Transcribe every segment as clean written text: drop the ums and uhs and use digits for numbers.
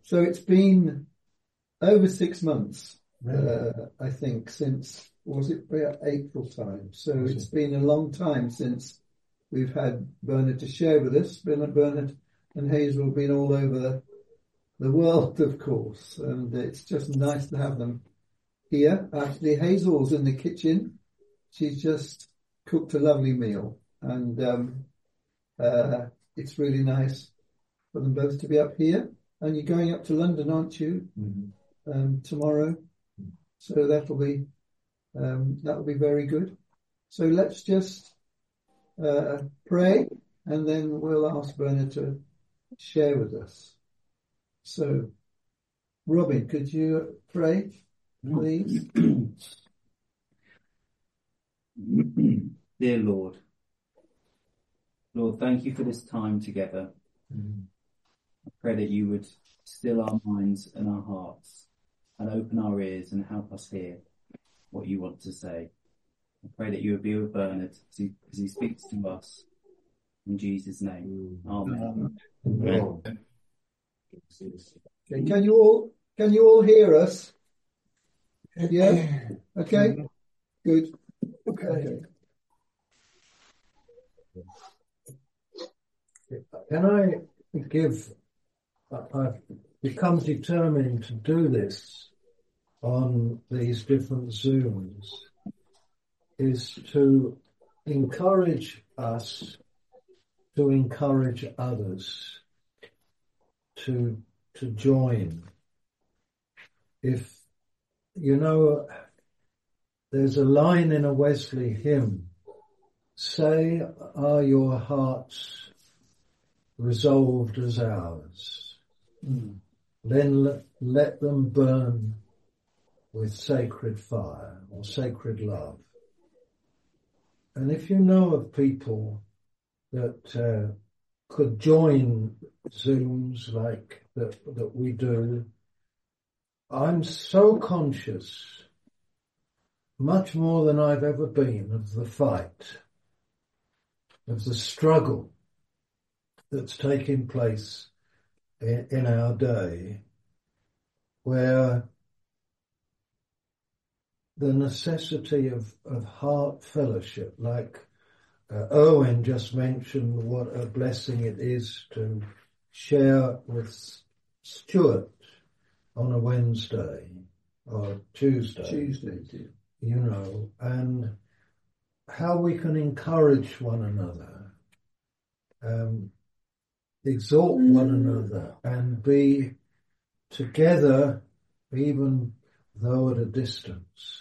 So it's been over 6 months, Really? I think, since, was it about April time? So Was it's it? been a long time since we've had Bernard to share with us. Bernard and Hazel have been all over the world, of course, and it's just nice to have them here. Actually, Hazel's in the kitchen. She's just cooked a lovely meal, and it's really nice for them both to be up here. And you're going up to London, aren't you, tomorrow? So that'll be very good. So let's just pray, and then we'll ask Bernard to share with us. So, Robin, could you pray, please? Dear Lord, thank you for this time together. I pray that you would still our minds and our hearts and open our ears and help us hear what you want to say. I pray that you would be with Bernard as he speaks to us. In Jesus' name, Amen. Amen. Okay, can you all hear us? Yeah? Okay? Good. Okay. Can I give, I've become determined to do this on these different Zooms, is to encourage us to encourage others to join. If, there's a line in a Wesley hymn, say, are your hearts resolved as ours? Then let them burn with sacred fire or sacred love. And if you know of people that could join Zooms like that we do, I'm so conscious, much more than I've ever been, of the fight, of the struggle that's taking place in our day, where the necessity of heart fellowship, like Owen just mentioned, what a blessing it is to share with Stuart on a Wednesday or Tuesday, and how we can encourage one another, exhort one another, and be together even though at a distance.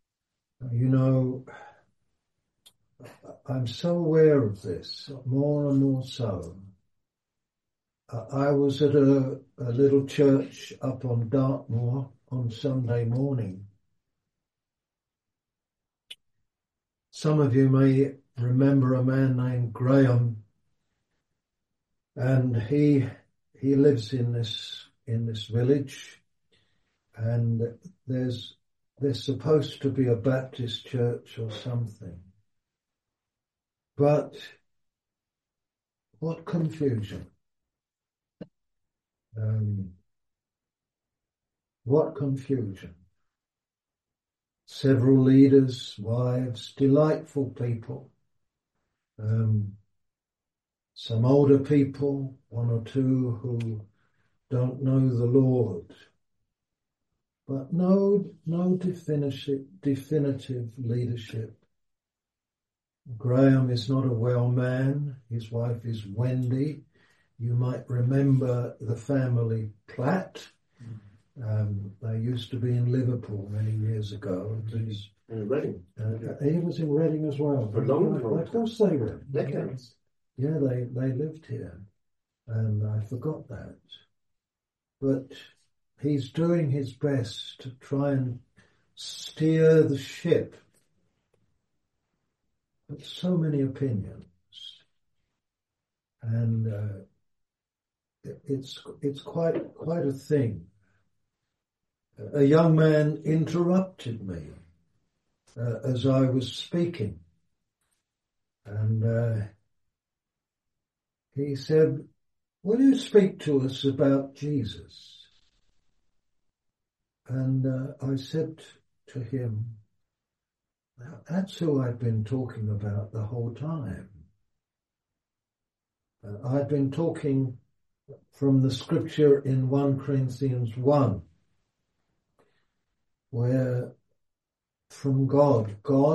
I'm so aware of this, more and more so. I was at a little church up on Dartmoor on Sunday morning. Some of you may remember a man named Graham, and he lives in this village, and there's supposed to be a Baptist church or something. But what confusion. What confusion. Several leaders, wives, delightful people. Some older people, one or two who don't know the Lord. But no definitive leadership. Graham is not a well man. His wife is Wendy. You might remember the family Platt. They used to be in Liverpool many years ago. In Reading. He was in Reading as well. For a long time. Of course they were. Decades. Yeah, they lived here. And I forgot that. But he's doing his best to try and steer the ship. But so many opinions. And it's quite a thing. A young man interrupted me as I was speaking, and he said, "Will you speak to us about Jesus?" And I said to him, that's who I've been talking about the whole time. I've been talking from the scripture in 1 Corinthians 1, where from God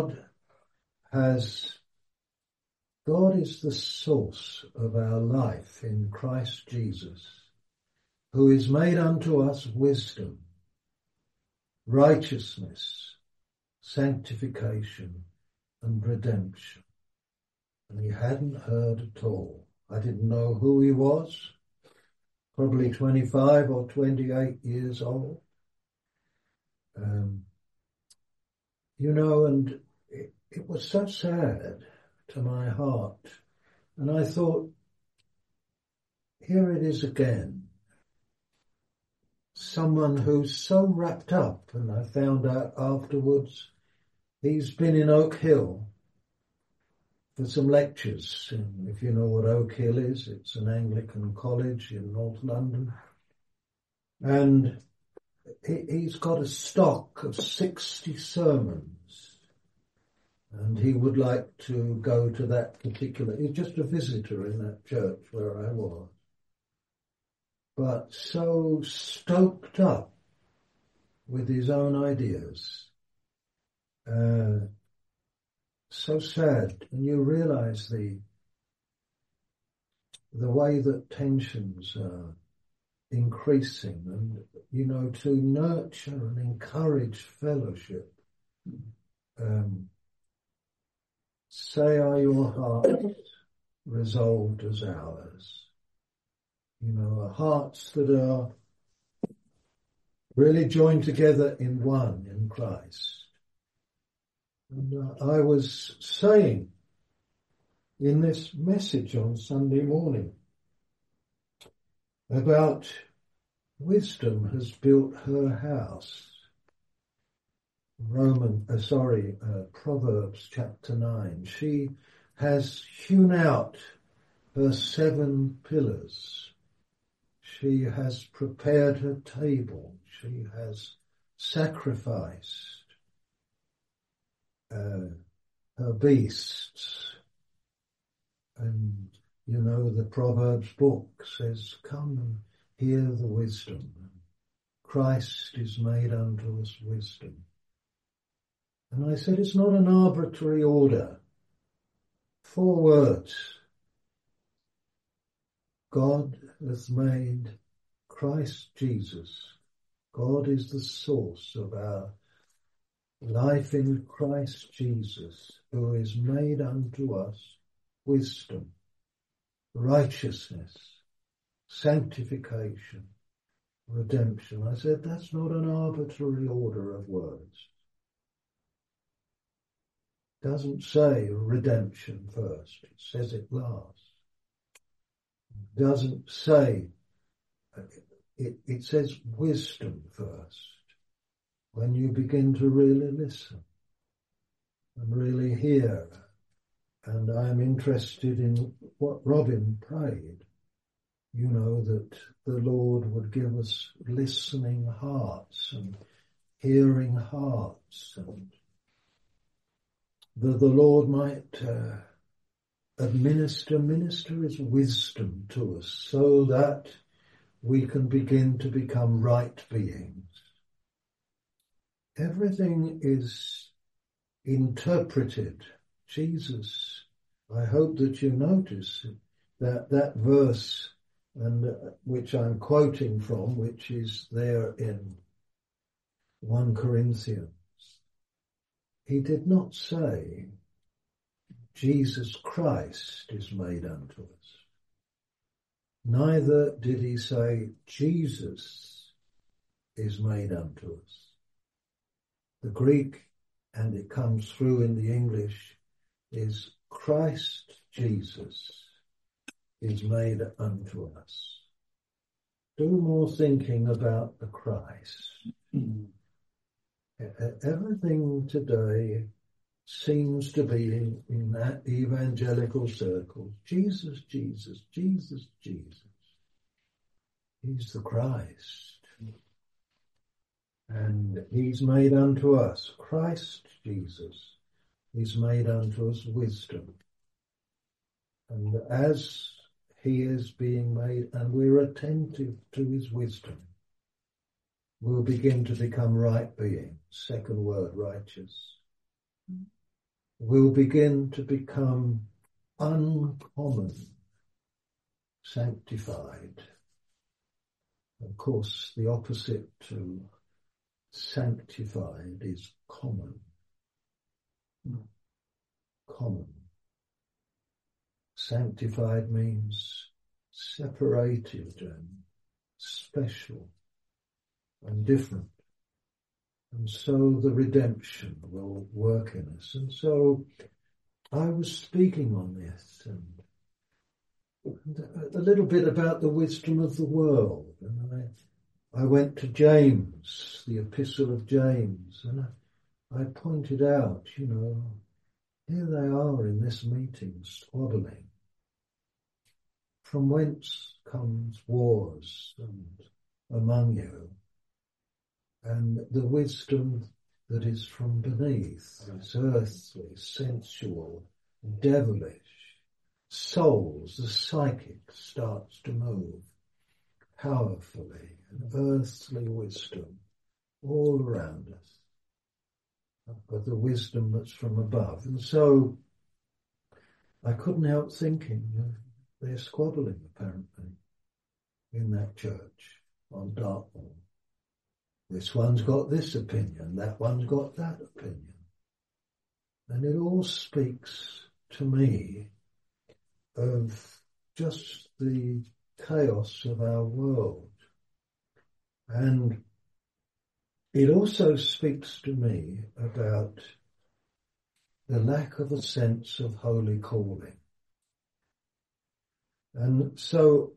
is the source of our life in Christ Jesus, who is made unto us wisdom, righteousness, sanctification, and redemption. And he hadn't heard at all. I didn't know who he was, probably 25 or 28 years old. And it was so sad to my heart. And I thought, here it is again. Someone who's so wrapped up, and I found out afterwards, he's been in Oak Hill for some lectures. And if you know what Oak Hill is, it's an Anglican college in North London. And he's got a stock of 60 sermons. And he would like to go to that particular, he's just a visitor in that church where I was. But so stoked up with his own ideas. So sad, and you realize the way that tensions are increasing, and to nurture and encourage fellowship. Say are your hearts resolved as ours? Hearts that are really joined together in one in Christ. And I was saying in this message on Sunday morning about wisdom has built her house. Proverbs chapter 9. She has hewn out her 7 pillars. She has prepared her table. She has sacrificed her beasts. And the Proverbs book says, come and hear the wisdom. Christ is made unto us wisdom. And I said, it's not an arbitrary order. 4 words. God hath made Christ Jesus. God is the source of our life in Christ Jesus, who is made unto us wisdom, righteousness, sanctification, redemption. I said, that's not an arbitrary order of words. It doesn't say redemption first. It says it last. It doesn't say, it says wisdom first. When you begin to really listen and really hear, and I'm interested in what Robin prayed, that the Lord would give us listening hearts and hearing hearts, and that the Lord might minister his wisdom to us so that we can begin to become right beings. Everything is interpreted. Jesus, I hope that you notice that verse, and which I'm quoting from, which is there in 1 Corinthians. He did not say, Jesus Christ is made unto us. Neither did he say, Jesus is made unto us. The Greek, and it comes through in the English, is Christ Jesus is made unto us. Do more thinking about the Christ. Everything today seems to be in that evangelical circle. Jesus, Jesus, Jesus, Jesus. He's the Christ. And he's made unto us, Christ Jesus, he's made unto us wisdom. And as he is being made, and we're attentive to his wisdom, we'll begin to become right being, second word, righteous. We'll begin to become uncommon, sanctified. Of course, the opposite to sanctified is common. Common. Sanctified means separated and special and different. And so the redemption will work in us. And so I was speaking on this and a little bit about the wisdom of the world. And I went to James, the Epistle of James, and I pointed out, here they are in this meeting squabbling. From whence comes wars among you? And the wisdom that is from beneath is earthly, sensual, devilish. Souls, the psychic starts to move powerfully, and earthly wisdom all around us. But the wisdom that's from above. And so I couldn't help thinking, they're squabbling apparently in that church on Dartmoor. This one's got this opinion, that one's got that opinion. And it all speaks to me of just the chaos of our world. And it also speaks to me about the lack of a sense of holy calling. And so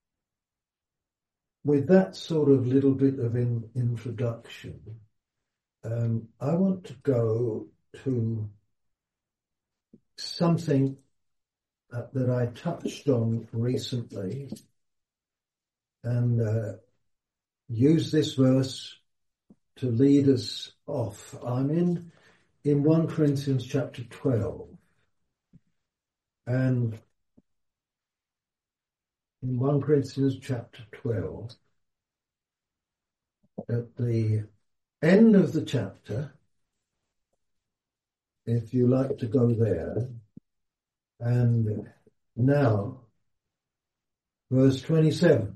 with that sort of little bit of introduction, I want to go to something that I touched on recently and use this verse to lead us off. I'm in 1 Corinthians chapter 12, and in 1 Corinthians chapter 12, at the end of the chapter, if you like to go there, and now, verse 27,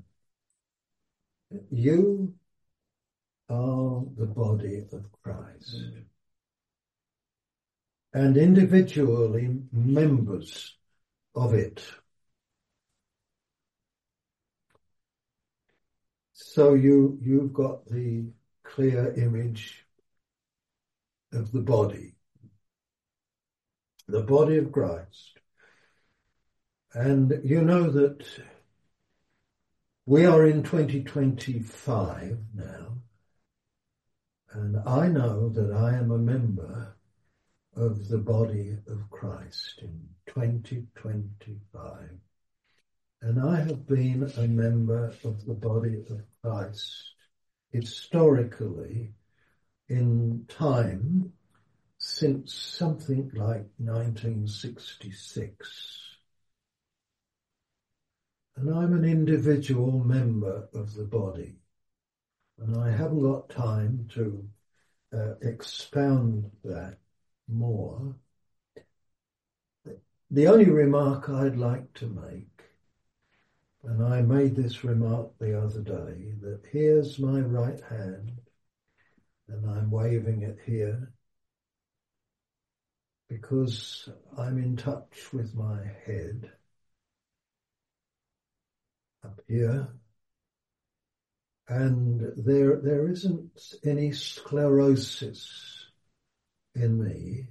you are the body of Christ, and individually members of it. So you've got the clear image of the body of Christ. And you know that we are in 2025 now, and I know that I am a member of the body of Christ in 2025. And I have been a member of the body of Christ historically in time since something like 1966. And I'm an individual member of the body. And I haven't got time to expound that more. The only remark I'd like to make, and I made this remark the other day, that here's my right hand, and I'm waving it here, because I'm in touch with my head up here, and there isn't any sclerosis in me.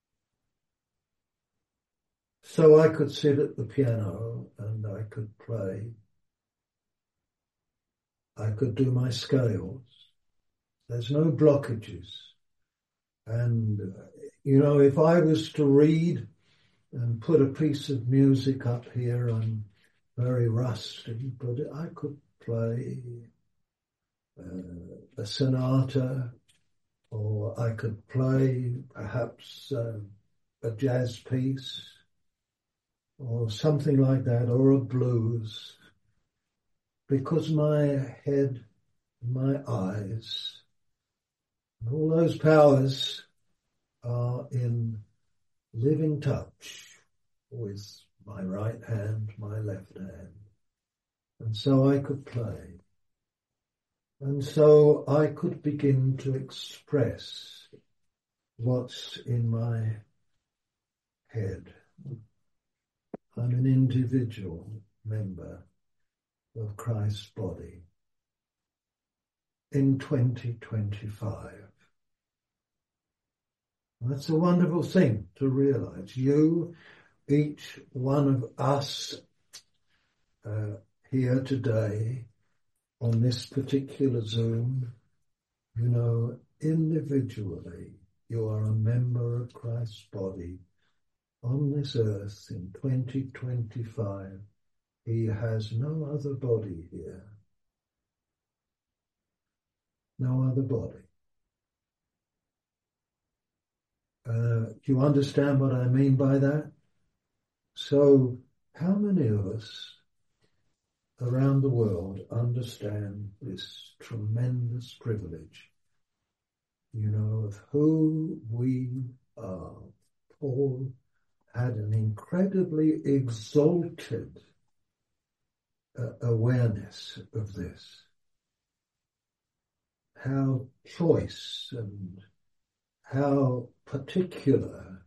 So I could sit at the piano and I could play. I could do my scales. There's no blockages. And, if I was to read and put a piece of music up here, I'm very rusty, but I could play a sonata, or I could play perhaps a jazz piece or something like that, or a blues, because my head, my eyes, and all those powers are in living touch with my right hand, my left hand. And so I could play. And so I could begin to express what's in my head. I'm an individual member of Christ's body in 2025. That's a wonderful thing to realize. You, each one of us here today on this particular Zoom, you know, individually, you are a member of Christ's body on this earth in 2025. He has no other body here. No other body. Do you understand what I mean by that? So, how many of us around the world understand this tremendous privilege, you know, of who we are? Paul had an incredibly exalted awareness of this. How choice and how particular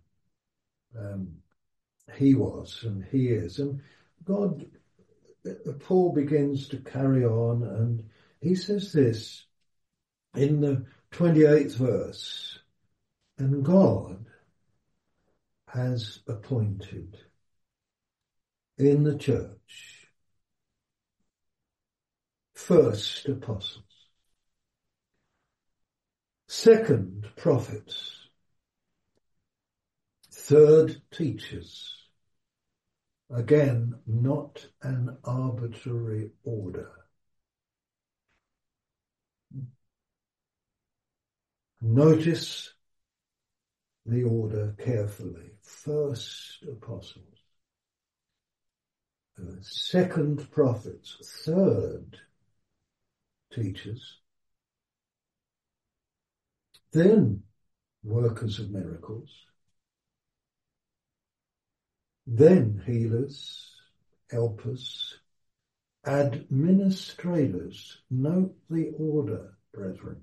he was and he is. And God, Paul begins to carry on, and he says this in the 28th verse, and God has appointed in the church first apostles, second prophets, third teachers. Again, not an arbitrary order. Notice the order carefully. First apostles, second prophets, third teachers, then workers of miracles, then healers, helpers, administrators. Note the order, brethren.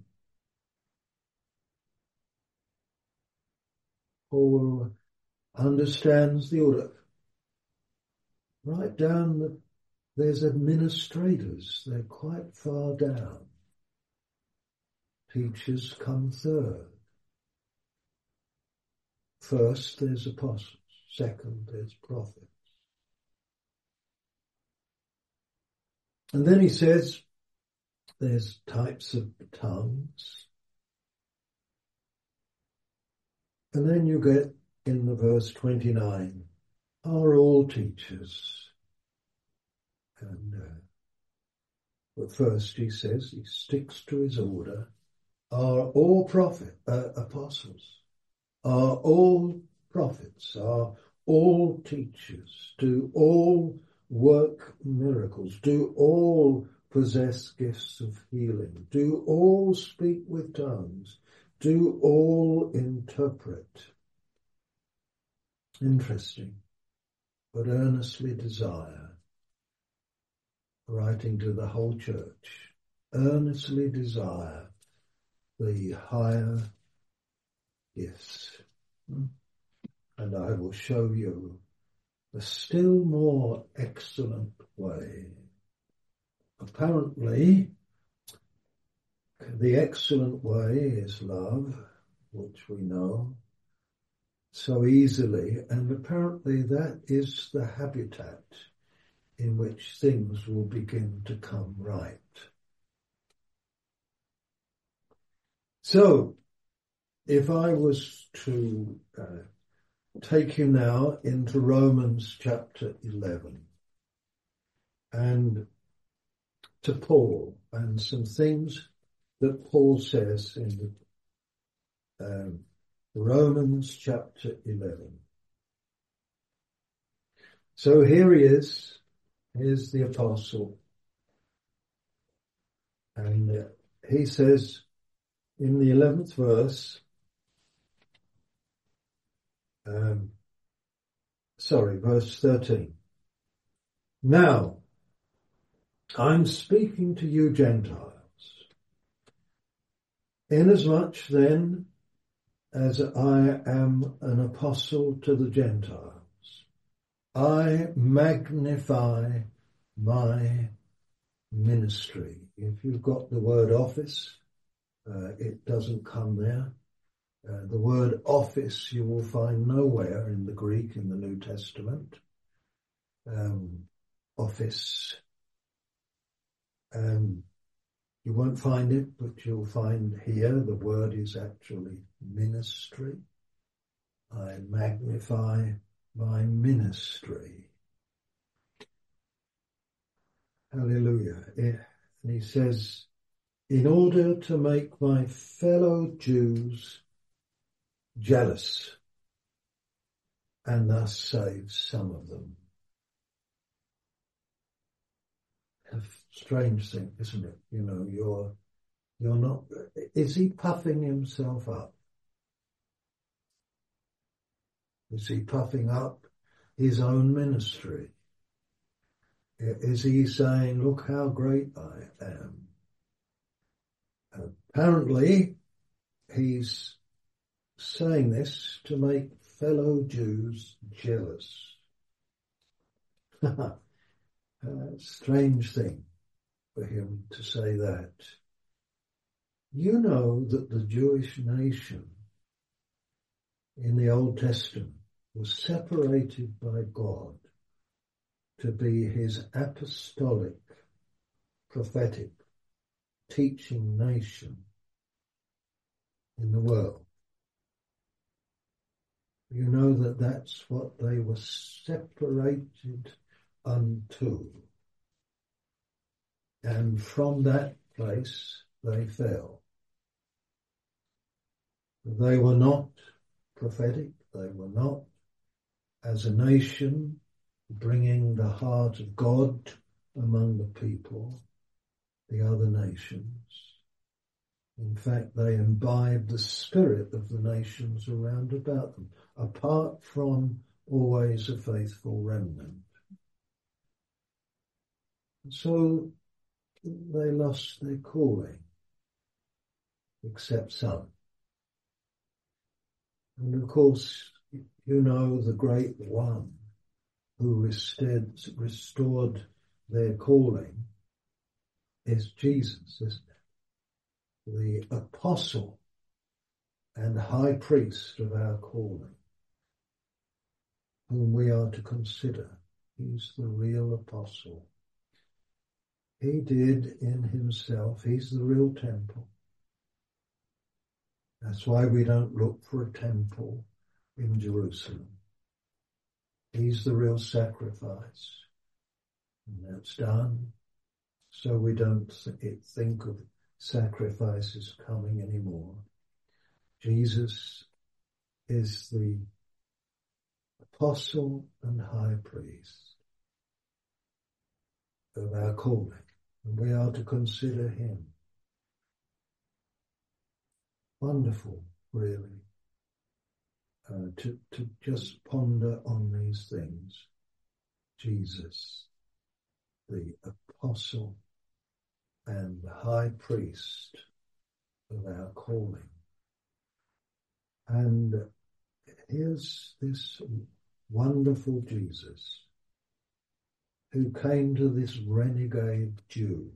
Paul understands the order. Right down, there's administrators. They're quite far down. Teachers come third. First, there's apostles. Second, there's prophets. And then he says there's types of tongues. And then you get in the verse 29, are all teachers. And but first he says, he sticks to his order, are all apostles, are all prophets, are all teachers, do all work miracles, do all possess gifts of healing, do all speak with tongues, do all interpret. Interesting, but earnestly desire, writing to the whole church, earnestly desire the higher gifts. And I will show you a still more excellent way. Apparently, the excellent way is love, which we know so easily, and apparently that is the habitat in which things will begin to come right. So, if I was to take you now into Romans chapter 11 and to Paul and some things that Paul says in Romans chapter 11. So here he is. Here's the apostle. And he says in the 11th verse, verse 13. Now, I'm speaking to you Gentiles. Inasmuch then as I am an apostle to the Gentiles, I magnify my ministry. If you've got the word office, it doesn't come there. The word office you will find nowhere in the Greek in the New Testament. Office. You won't find it, but you'll find here the word is actually ministry. I magnify my ministry. Hallelujah. And he says, in order to make my fellow Jews jealous and thus save some of them. A strange thing, isn't it? You know, you're not, is he puffing himself up? Is he puffing up his own ministry? Is he saying, look how great I am? Apparently, he's saying this to make fellow Jews jealous. Strange thing for him to say that. You know that the Jewish nation in the Old Testament was separated by God to be his apostolic, prophetic, teaching nation in the world. You know that that's what they were separated unto. And from that place they fell. They were not prophetic. They were not, as a nation, bringing the heart of God among the people, the other nations. In fact, they imbibed the spirit of the nations around about them, apart from always a faithful remnant. So they lost their calling, except some. And of course, you know the great one who restored their calling is Jesus, isn't it? The apostle and high priest of our calling, whom we are to consider. He's the real apostle. He did in himself, he's the real temple. That's why we don't look for a temple in Jerusalem. He's the real sacrifice. And that's done. So we don't think of sacrifices coming anymore. Jesus is the apostle and high priest of our calling. And we are to consider him. Wonderful, really, to just ponder on these things. Jesus, the apostle and the high priest of our calling. And here's this wonderful Jesus who came to this renegade Jew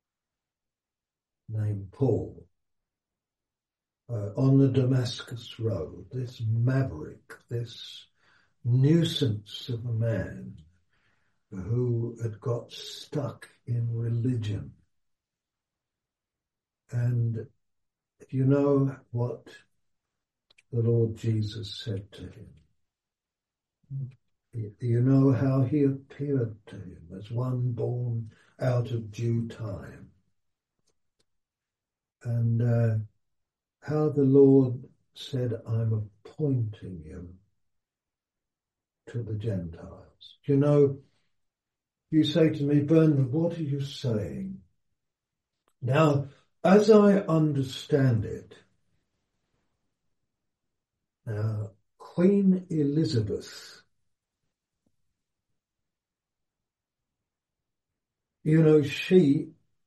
named Paul on the Damascus Road, this maverick, this nuisance of a man who had got stuck in religion. And you know what the Lord Jesus said to him? You know how he appeared to him as one born out of due time. and how the Lord said, I'm appointing you to the Gentiles. You know, you say to me, Bernard, what are you saying? Now, as I understand it, now, Queen Elizabeth, you know, she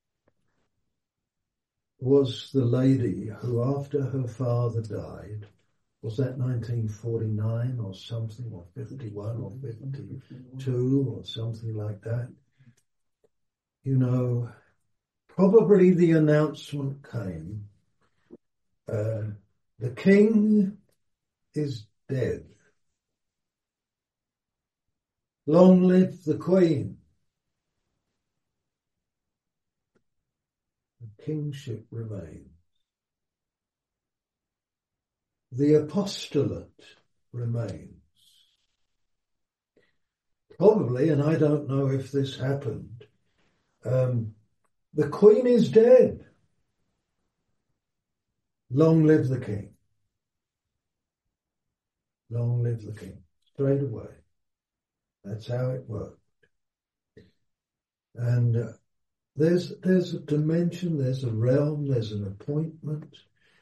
was the lady who, after her father died, was that 1949 or something, or 51 or 52 or something like that? You know, probably the announcement came, the king is dead. Long live the Queen. The kingship remains. The apostolate remains. Probably, and I don't know if this happened, the Queen is dead. Long live the King. Long live the King. Straight away. That's how it worked. And there's a dimension, there's a realm, there's an appointment.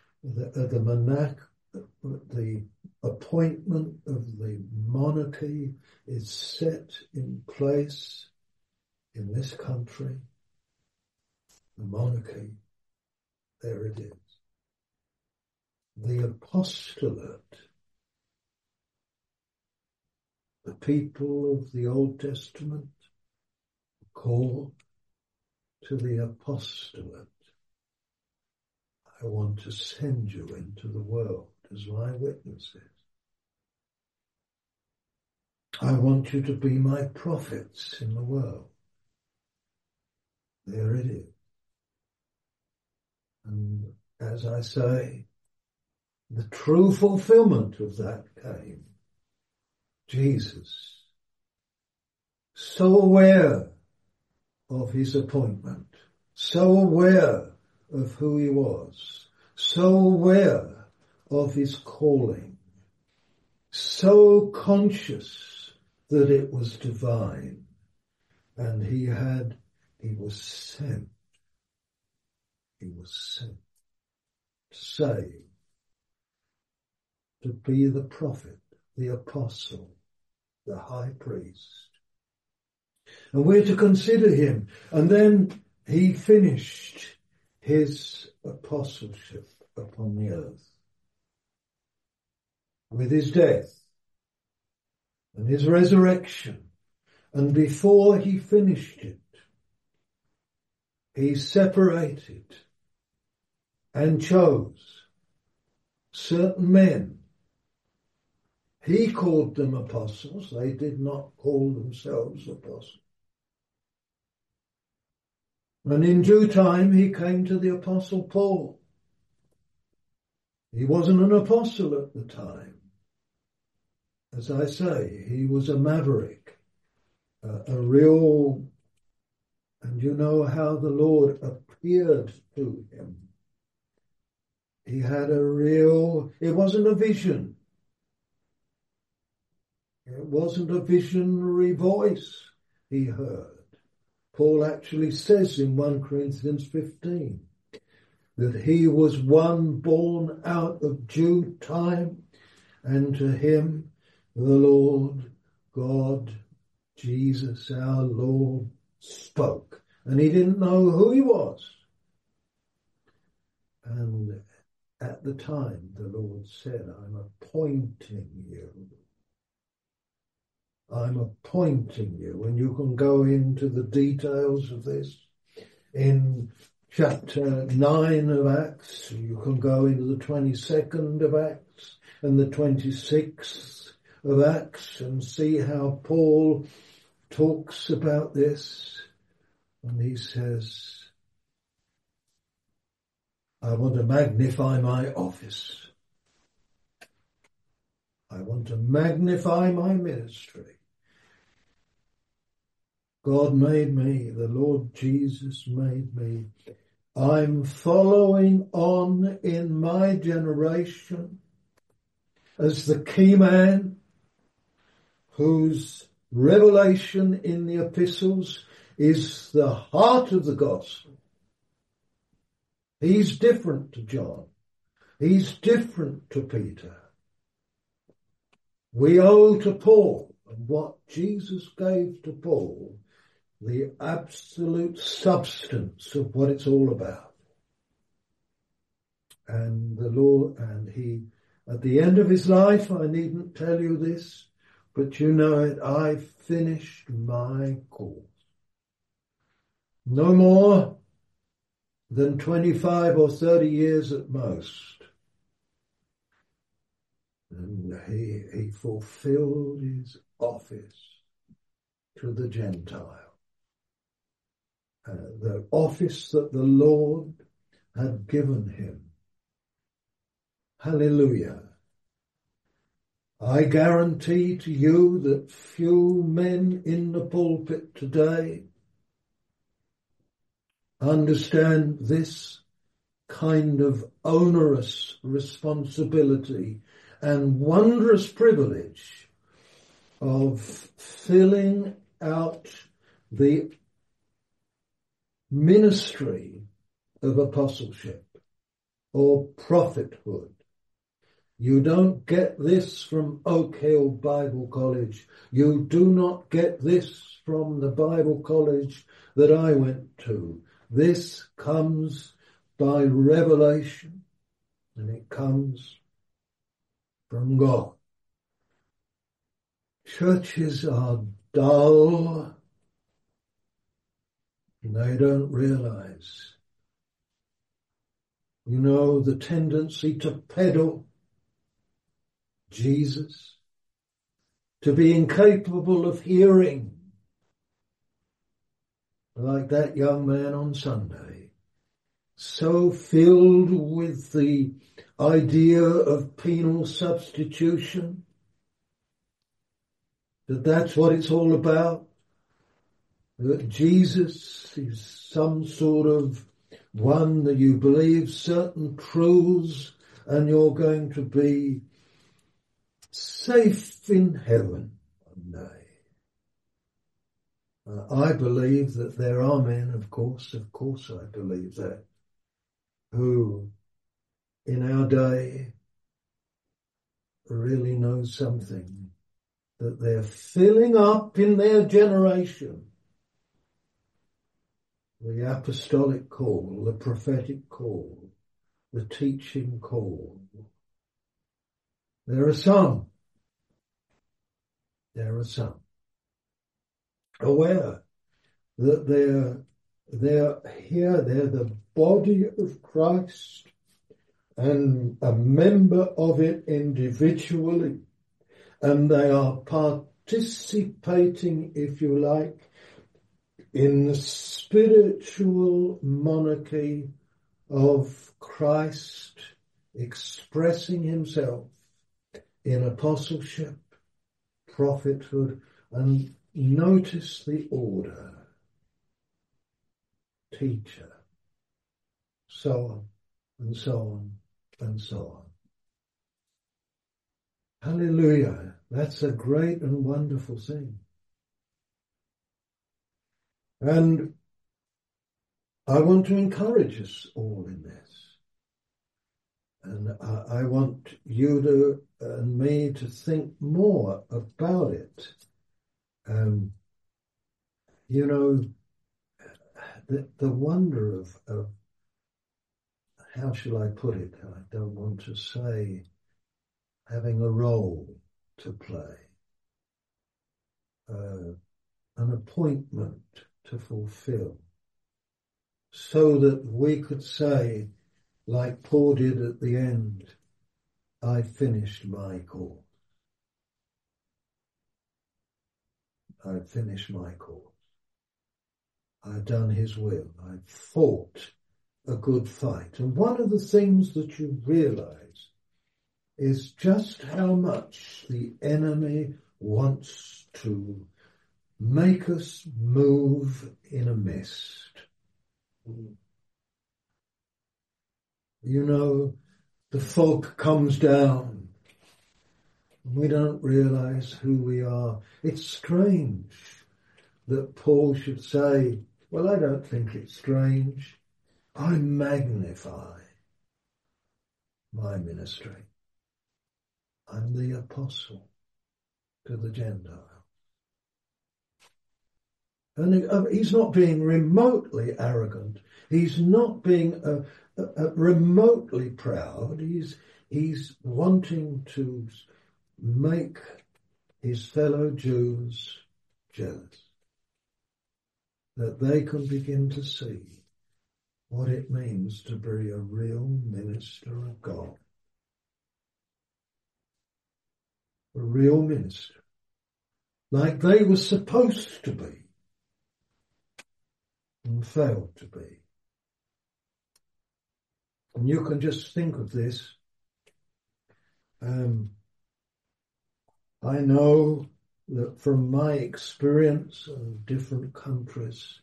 The appointment of the monarchy is set in place in this country. The monarchy, there it is. The apostolate, the people of the Old Testament call to the apostolate. I want to send you into the world as my witnesses. I want you to be my prophets in the world. There it is. And as I say, the true fulfillment of that came. Jesus, so aware of his appointment, so aware of who he was, so aware of his calling, so conscious that it was divine, and he was sent to say, to be the prophet, the apostle, the high priest. And we're to consider him. And then he finished his apostleship upon the earth with his death and his resurrection. And before he finished it, he separated and chose certain men. He called them apostles. They did not call themselves apostles. And in due time, he came to the Apostle Paul. He wasn't an apostle at the time. As I say, he was a maverick, a real, and you know how the Lord appeared to him. He had it wasn't a vision. It wasn't a visionary voice he heard. Paul actually says in 1 Corinthians 15 that he was one born out of due time, and to him the Lord God, Jesus our Lord, spoke. And he didn't know who he was. And at the time the Lord said, I'm appointing you. I'm appointing you, and you can go into the details of this in chapter 9 of Acts. You can go into the 22nd of Acts and the 26th of Acts and see how Paul talks about this. And he says, I want to magnify my office. I want to magnify my ministry. God made me, the Lord Jesus made me I'm following on in my generation as the key man whose revelation in the epistles is the heart of the gospel. He's different to John. He's different to Peter. We owe to Paul, and what Jesus gave to Paul, the absolute substance of what it's all about. And the Lord, and he, at the end of his life, I needn't tell you this, but you know it, I finished my course. No more than 25 or 30 years at most. And he fulfilled his office to the Gentile. The office that the Lord had given him. Hallelujah. I guarantee to you that few men in the pulpit today understand this kind of onerous responsibility and wondrous privilege of filling out the ministry of apostleship or prophethood. You don't get this from Oak Hill Bible College. You do not get this from the Bible college that I went to. This comes by revelation, and it comes from God. Churches are dull. They don't realize. You know, the tendency to peddle Jesus, to be incapable of hearing, like that young man on Sunday, so filled with the idea of penal substitution, that that's what it's all about, that Jesus is some sort of one that you believe certain truths and you're going to be safe in heaven one day. I believe that there are men, of course I believe that, who in our day really know something, that they're filling up in their generation the apostolic call, the prophetic call, the teaching call. There are some aware that they're here, they're the body of Christ and a member of it individually, and they are participating, if you like, in the spiritual monarchy of Christ expressing himself in apostleship, prophethood, and notice the order: teacher, so on and so on and so on. Hallelujah. That's a great and wonderful thing. And I want to encourage us all in this. And I want you to and me to think more about it. You know, the wonder of how shall I put it? I don't want to say having a role to play, an appointment to fulfill, so that we could say, like Paul did at the end, I finished my course. I finished my course. I've done his will. I've fought a good fight. And one of the things that you realize is just how much the enemy wants to make us move in a mist. You know, the fog comes down. We don't realize who we are. It's strange that Paul should say, well, I don't think it's strange. I magnify my ministry. I'm the apostle to the Gentiles. And he's not being remotely arrogant. He's not being remotely proud. He's wanting to make his fellow Jews jealous, that they can begin to see what it means to be a real minister of God. A real minister, like they were supposed to be and failed to be. And you can just think of this. I know that from my experience of different countries,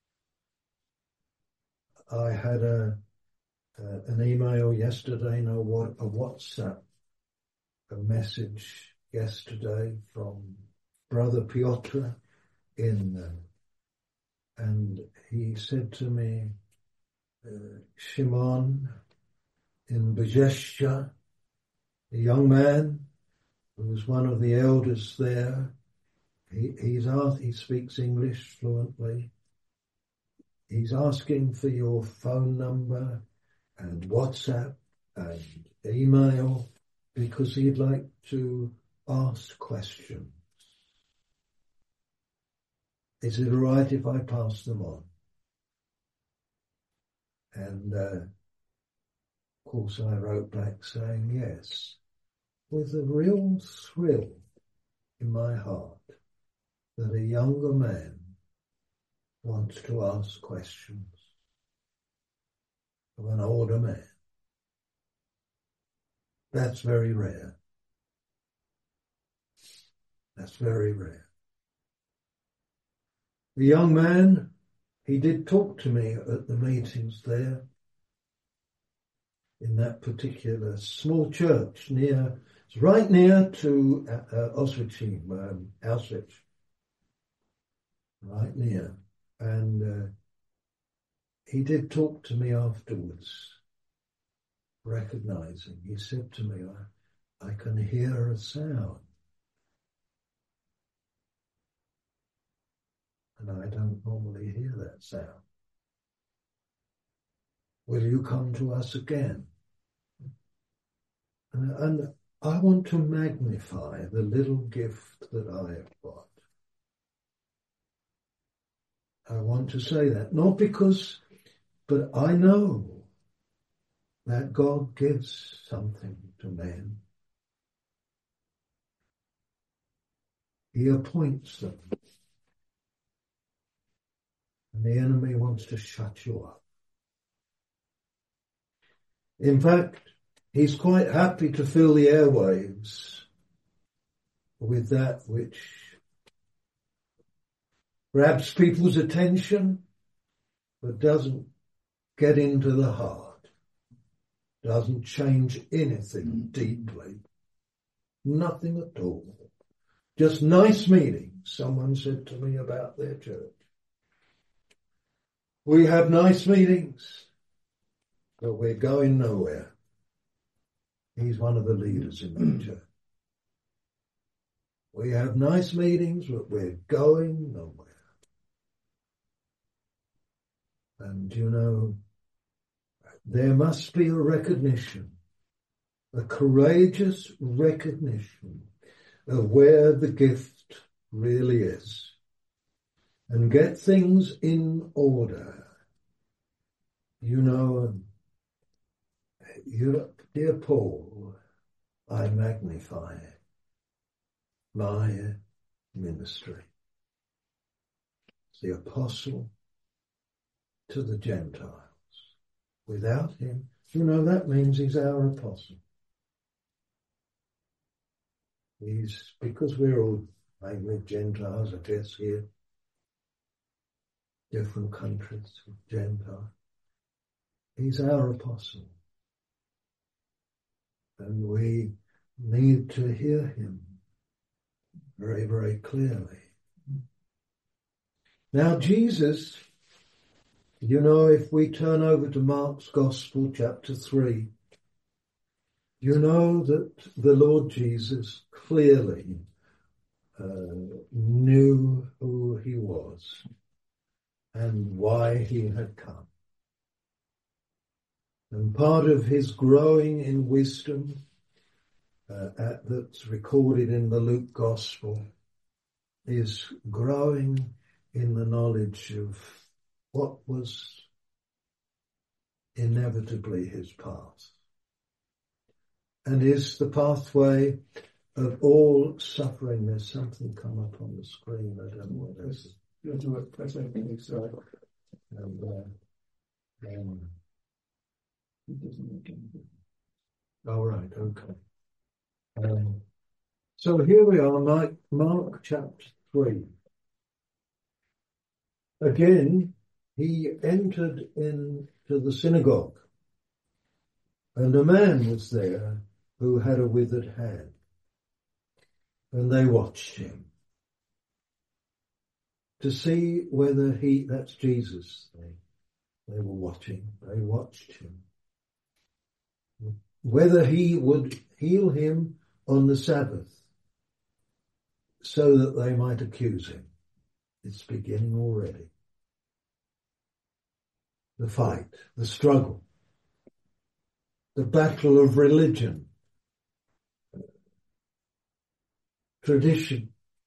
I had an email yesterday, a WhatsApp, a message yesterday from Brother Piotr and he said to me, Shimon in Brzeszcza, a young man who was one of the elders there, he speaks English fluently. He's asking for your phone number and WhatsApp and email because he'd like to ask questions. Is it all right if I pass them on? And of course I wrote back saying yes, with a real thrill in my heart that a younger man wants to ask questions of an older man. That's very rare. That's very rare. The young man, he did talk to me at the meetings there in that particular small church it's right near to Auschwitz, right near. And he did talk to me afterwards, recognizing. He said to me, I can hear a sound. And I don't normally hear that sound. Will you come to us again? And I want to magnify the little gift that I have got. I want to say that, not because, but I know that God gives something to men. He appoints them. And the enemy wants to shut you up. In fact, he's quite happy to fill the airwaves with that which grabs people's attention, but doesn't get into the heart, doesn't change anything deeply, nothing at all. Just nice meetings. Someone said to me about their church. We have nice meetings, but we're going nowhere. He's one of the leaders in the church. We have nice meetings, but we're going nowhere. And you know, there must be a recognition, a courageous recognition of where the gift really is, and get things in order. You know, dear Paul, I magnify my ministry. The apostle to the Gentiles. Without him, you know, that means he's our apostle. Because we're all mainly Gentiles, I guess, here. Different countries, Gentiles. He's our apostle. And we need to hear him very, very clearly. Now, Jesus, if we turn over to Mark's Gospel, chapter 3, that the Lord Jesus clearly knew who he was and why he had come. And part of his growing in wisdom that's recorded in the Luke Gospel is growing in the knowledge of what was inevitably his path, and is the pathway of all suffering. There's something come up on the screen. I don't know what it is. You have to press anything, sorry. And, It doesn't make any difference. all right, okay. So here we are, Mark chapter 3. Again, he entered into the synagogue, and a man was there who had a withered hand, and they watched him to see whether that's Jesus. They were watching, they watched him, whether he would heal him on the Sabbath, so that they might accuse him. It's beginning already. The fight, the struggle, the battle of religion, tradition.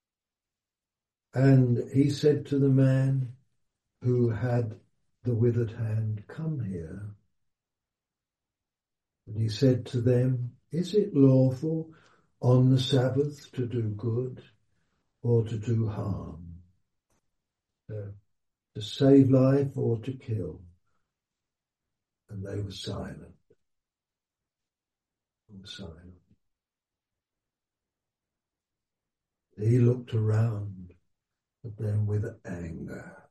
And he said to the man who had the withered hand, "Come here." And he said to them, "Is it lawful on the Sabbath to do good or to do harm? To save life or to kill?" And they were silent. He looked around at them with anger,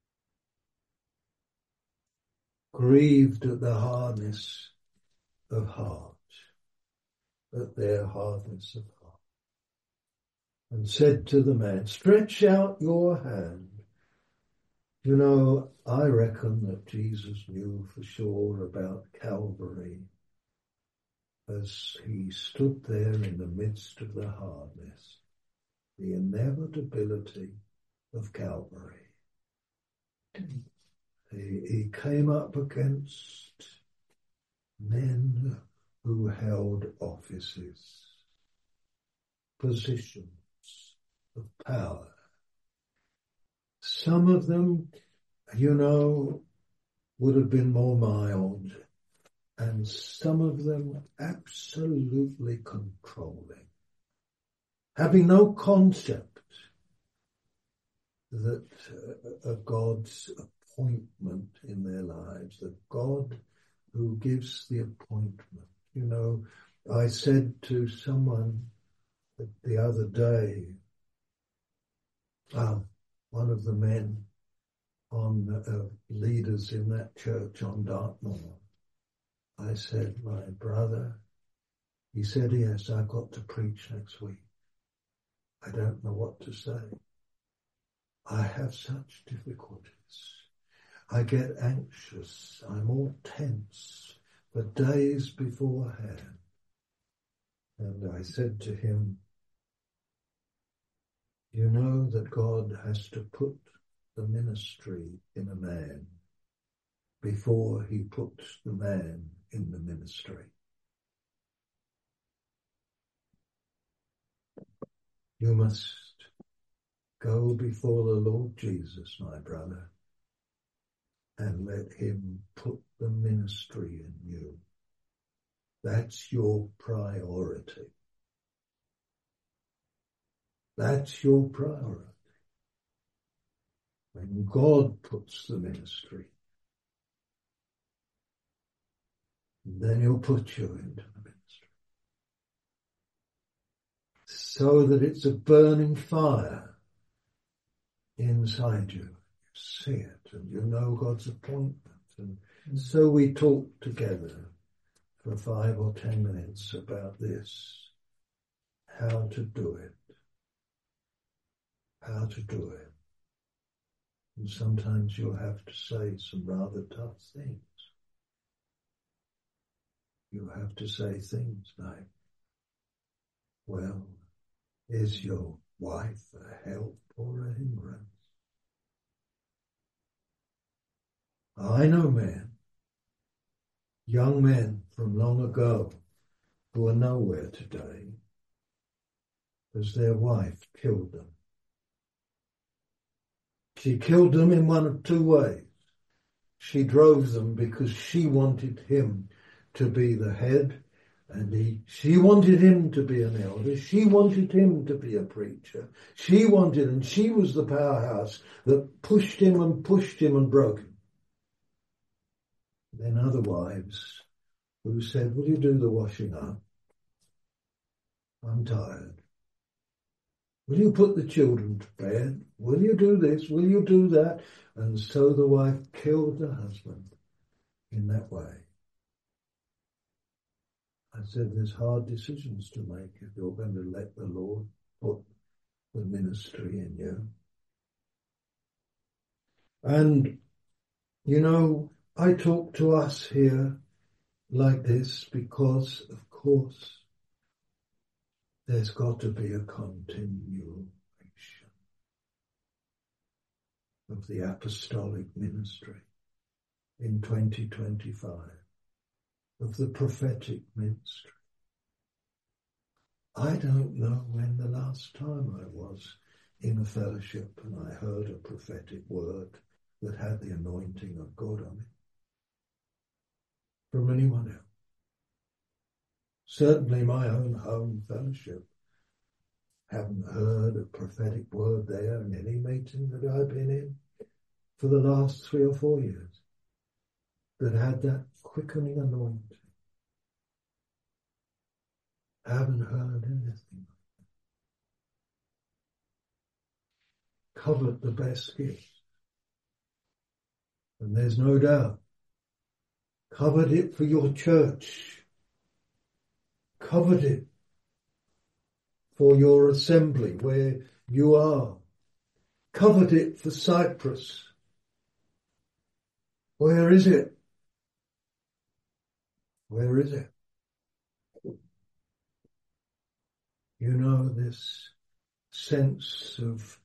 grieved at the hardness of heart, at their hardness of heart, and said to the man, "Stretch out your hand." I reckon that Jesus knew for sure about Calvary as he stood there in the midst of the hardness, the inevitability of Calvary. He came up against men who held offices, positions of power. Some of them, would have been more mild, and some of them absolutely controlling, having no concept that of God's appointment in their lives, the God who gives the appointment. I said to someone the other day, one of the men leaders in that church on Dartmoor, I said, "My brother," he said, "Yes, I've got to preach next week. I don't know what to say. I have such difficulties. I get anxious. I'm all tense for days beforehand." And I said to him, "You know that God has to put the ministry in a man before he puts the man in the ministry. You must go before the Lord Jesus, my brother, and let him put the ministry in you. That's your priority. That's your priority. When God puts the ministry, then he'll put you into the ministry. So that it's a burning fire inside you. You see it and you know God's appointment. And so we talked together for 5 or 10 minutes about this. How to do it. How to do it. And sometimes you'll have to say some rather tough things. You have to say things like, well, is your wife a help or a hindrance? I know men, young men from long ago, who are nowhere today, because their wife killed them. She killed them in one of two ways. She drove them because she wanted him to be the head, and she wanted him to be an elder. She wanted him to be a preacher. She wanted, and she was the powerhouse that pushed him and broke him. Then other wives who said, will you do the washing up? I'm tired. Will you put the children to bed? Will you do this? Will you do that? And so the wife killed the husband in that way. I said there's hard decisions to make if you're going to let the Lord put the ministry in you. And, you know, I talk to us here like this because, of course, there's got to be a continuation of the apostolic ministry in 2025, of the prophetic ministry. I don't know when the last time I was in a fellowship and I heard a prophetic word that had the anointing of God on it from anyone else. Certainly my own home fellowship. Haven't heard a prophetic word there in any meeting that I've been in for the last 3 or 4 years that had that quickening anointing. Haven't heard anything. Covet the best gift. And there's no doubt. Covet it for your church. Covet it for your assembly where you are. Covet it for Cyprus. Where is it? Where is it? You know, this sense of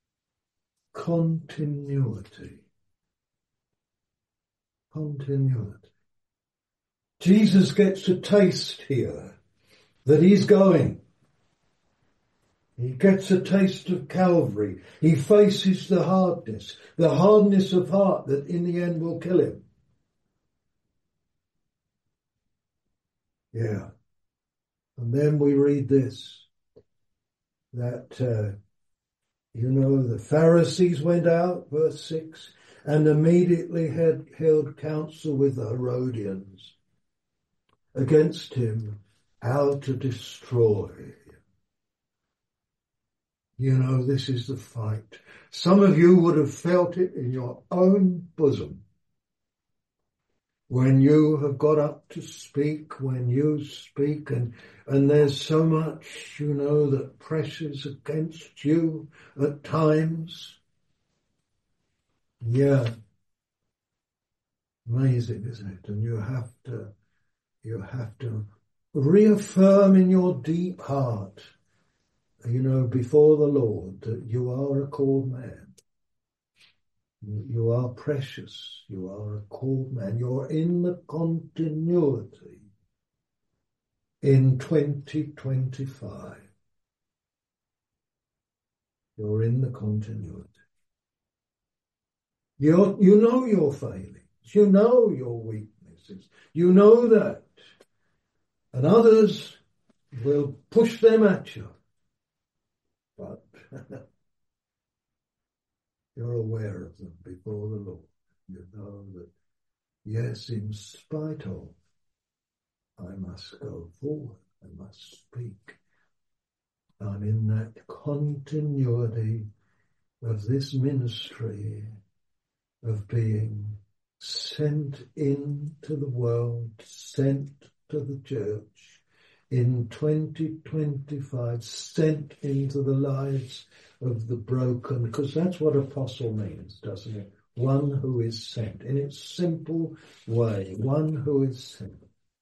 continuity. Continuity. Jesus gets a taste here that he's going. He gets a taste of Calvary. He faces the hardness of heart that in the end will kill him. Yeah. And then we read this, that, the Pharisees went out, verse 6, and immediately held counsel with the Herodians against him, how to destroy him. You know, this is the fight. Some of you would have felt it in your own bosom when you have got up to speak, when you speak, and there's so much, that presses against you at times. Yeah. Amazing, isn't it? And you have to reaffirm in your deep heart, before the Lord, that you are a called man. You are precious. You are a called man. You're in the continuity in 2025. You're in the continuity. You know your failings. You know your weaknesses. You know that. And others will push them at you. But you're aware of them before the Lord. You know that, yes, in spite of, I must go forward. I must speak. I'm in that continuity of this ministry of being sent into the world, sent to the church in 2025, sent into the lives of the broken, because that's what apostle means, doesn't it? One who is sent, in its simple way, one who is sent.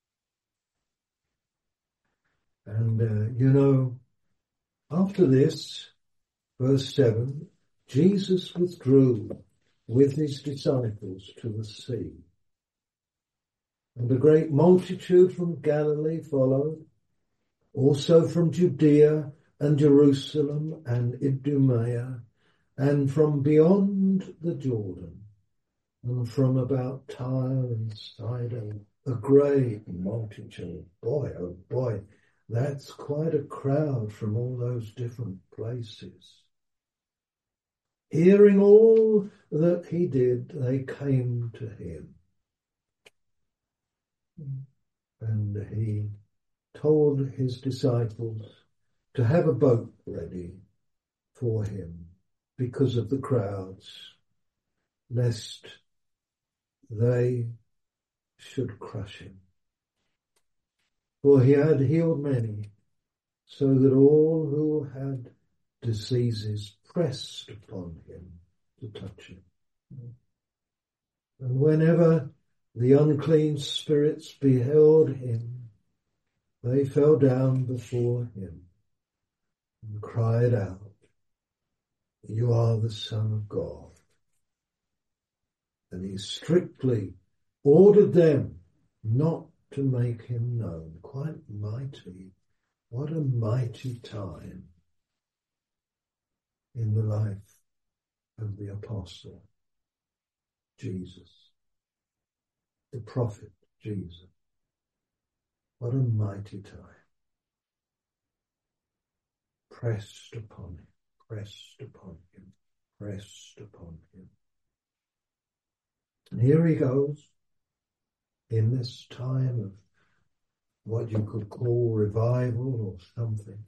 And, after this, verse 7, Jesus withdrew with his disciples to the sea. And a great multitude from Galilee followed, also from Judea and Jerusalem and Idumea, and from beyond the Jordan, and from about Tyre and Sidon, a great multitude. Boy, oh boy, that's quite a crowd from all those different places. Hearing all that he did, they came to him. And he told his disciples to have a boat ready for him because of the crowds, lest they should crush him. For he had healed many, so that all who had diseases pressed upon him to touch him. And whenever the unclean spirits beheld him, they fell down before him and cried out, "You are the Son of God." And he strictly ordered them not to make him known. Quite mighty. What a mighty time in the life of the apostle Jesus, the prophet Jesus. What a mighty time. Pressed upon him, pressed upon him, pressed upon him. And here he goes in this time of what you could call revival or something.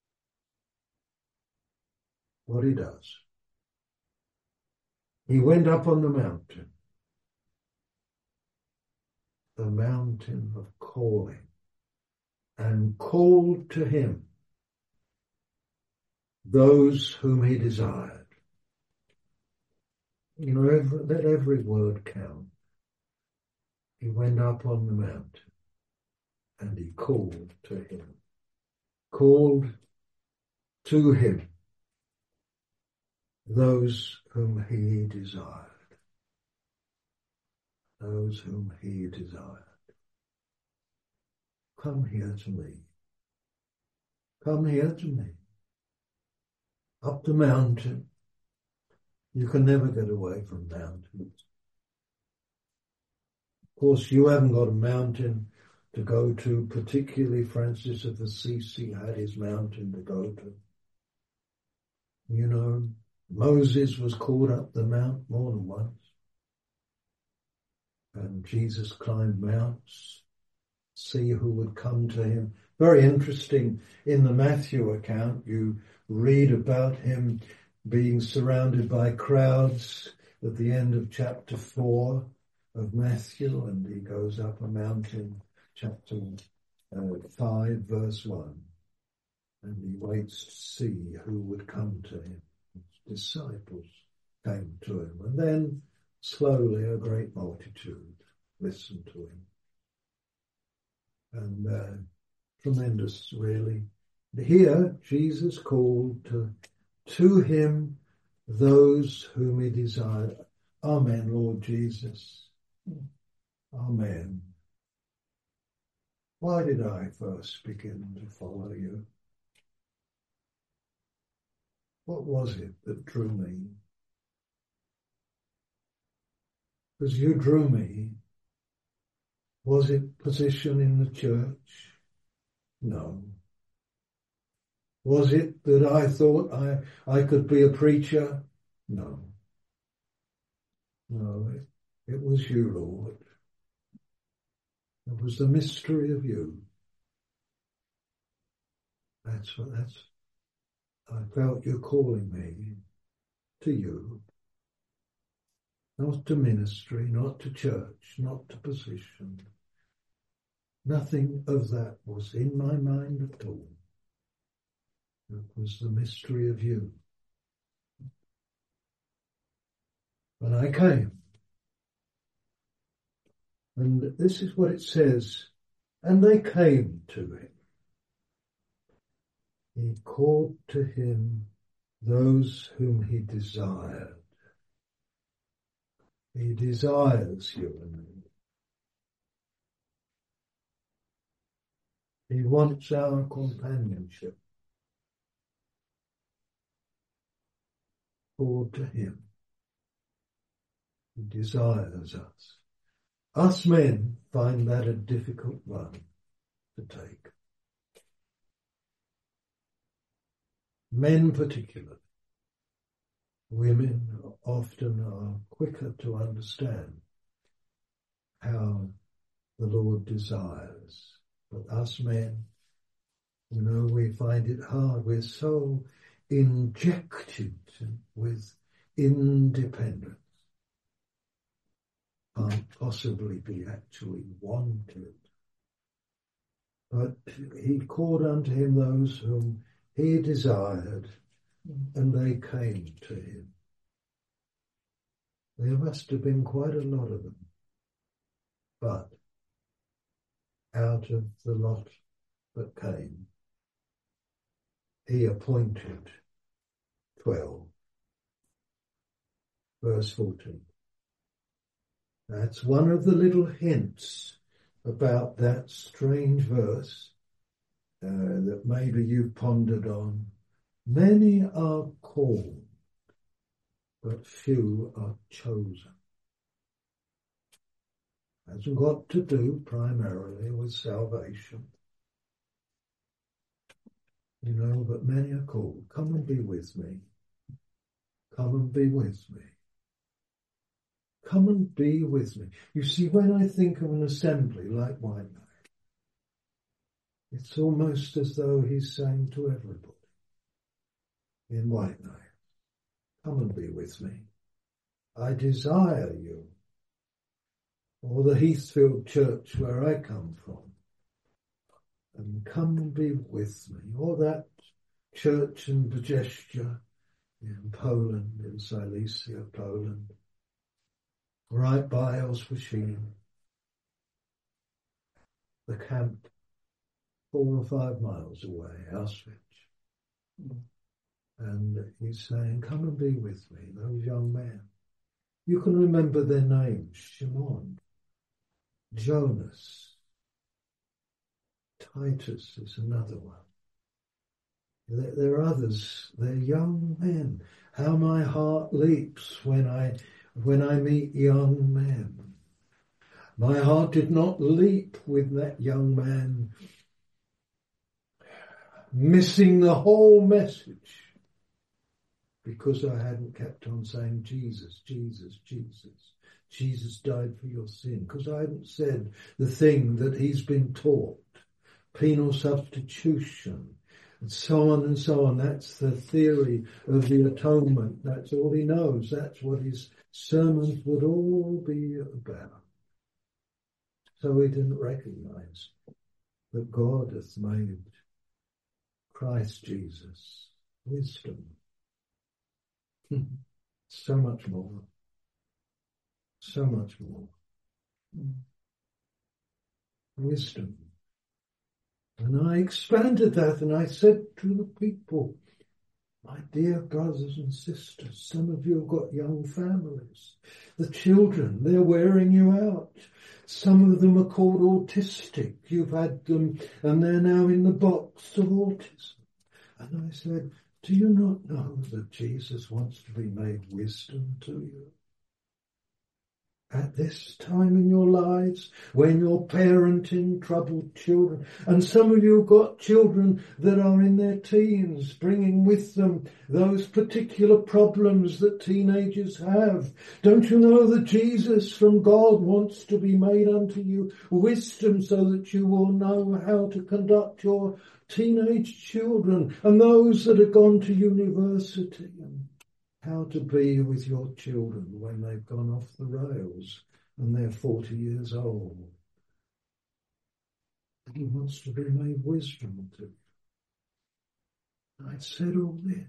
What he does. He went up on the mountain of calling, and called to him those whom he desired. Let every word count. He went up on the mountain and he called to him. Called to him those whom he desired. Those whom he desired. Come here to me. Come here to me. Up the mountain. You can never get away from mountains. Of course, you haven't got a mountain to go to, particularly Francis of Assisi had his mountain to go to. Moses was called up the mount more than once. And Jesus climbed mounts, see who would come to him. Very interesting, in the Matthew account, you read about him being surrounded by crowds at the end of chapter 4 of Matthew, and he goes up a mountain, chapter 5, verse 1, and he waits to see who would come to him. His disciples came to him, and then slowly a great multitude listened to him. And tremendous, really. Here, Jesus called to him those whom he desired. Amen, Lord Jesus. Amen. Why did I first begin to follow you? What was it that drew me? Because you drew me. Was it position in the church? No. Was it that I thought I could be a preacher? No. No, it was you, Lord. It was the mystery of you. I felt you calling me to you. Not to ministry, not to church, not to position. Nothing of that was in my mind at all. It was the mystery of you. And I came. And this is what it says. And they came to him. He called to him those whom he desired. He desires you and me. He wants our companionship. Called to him. He desires us. Us men find that a difficult one to take. Men particularly. Women often are quicker to understand how the Lord desires. But us men, we find it hard. We're so injected with independence. Can't possibly be actually wanted. But he called unto him those whom he desired, and they came to him. There must have been quite a lot of them. But out of the lot that came, he appointed 12. Verse 14. That's one of the little hints about that strange verse that maybe you've pondered on. Many are called, but few are chosen. Hasn't got to do primarily with salvation. But many are called. Come and be with me. Come and be with me. Come and be with me. You see, when I think of an assembly like White Knight, it's almost as though he's saying to everybody in White Knight, come and be with me. I desire you. Or the Heathfield Church where I come from. And come and be with me. Or that church in Brzeszcza in Poland, in Silesia, Poland. Right by Auschwitz. The camp 4 or 5 miles away, Auschwitz. And he's saying, come and be with me, those young men. You can remember their names, Shimon, Jonas, Titus is another one. There are others, they're young men. How my heart leaps when I meet young men. My heart did not leap with that young man missing the whole message because I hadn't kept on saying Jesus, Jesus, Jesus. Jesus died for your sin, because I hadn't said the thing that he's been taught. Penal substitution, and so on and so on. That's the theory of the atonement. That's all he knows. That's what his sermons would all be about. So he didn't recognize that God hath made Christ Jesus wisdom. So much more. So much more. Wisdom. And I expanded that and I said to the people, my dear brothers and sisters, some of you have got young families. The children, they're wearing you out. Some of them are called autistic. You've had them and they're now in the box of autism. And I said, do you not know that Jesus wants to be made wisdom to you? At this time in your lives, when you're parenting troubled children, and some of you have got children that are in their teens, bringing with them those particular problems that teenagers have. Don't you know that Jesus from God wants to be made unto you wisdom so that you will know how to conduct your teenage children and those that have gone to university, and how to be with your children when they've gone off the rails and they're 40 years old. He wants to be made wisdom to. I said all this.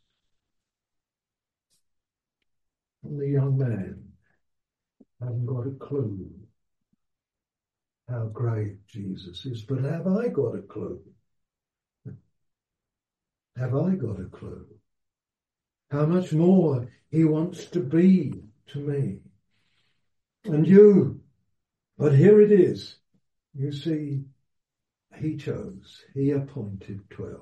And the young man hasn't got a clue how great Jesus is. But have I got a clue? Have I got a clue? How much more he wants to be to me. And you. But here it is. You see, he chose. He appointed 12.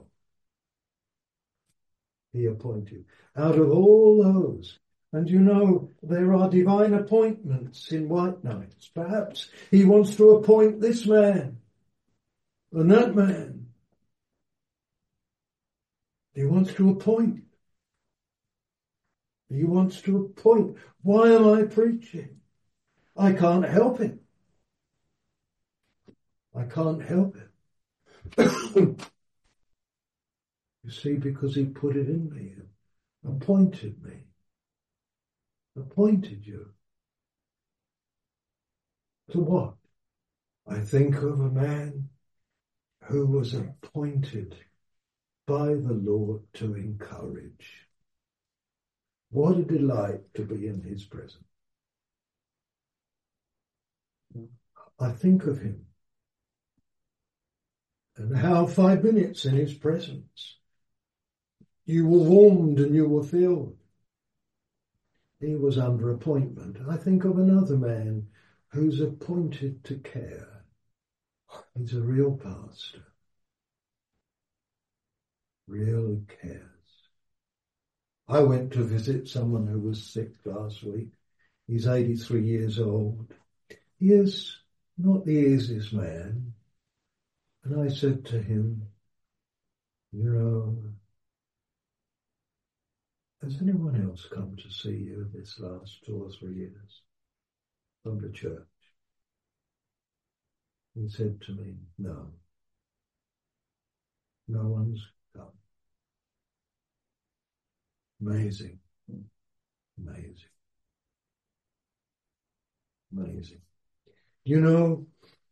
He appointed. Out of all those. And you know, there are divine appointments in White Nights. Perhaps he wants to appoint this man and that man. He wants to appoint. He wants to appoint. Why am I preaching? I can't help it. I can't help it. You see, because he put it in me, appointed me, appointed you. To what? I think of a man who was appointed by the Lord to encourage. What a delight to be in his presence. I think of him and how 5 minutes in his presence you were warmed and you were filled. He was under appointment. I think of another man who's appointed to care. He's a real pastor. Really cares. I went to visit someone who was sick last week. He's 83 years old. He is not the easiest man. And I said to him, you know, has anyone else come to see you this last 2 or 3 years from the church? He said to me, no. No one's come. Amazing. Amazing. Amazing. You know,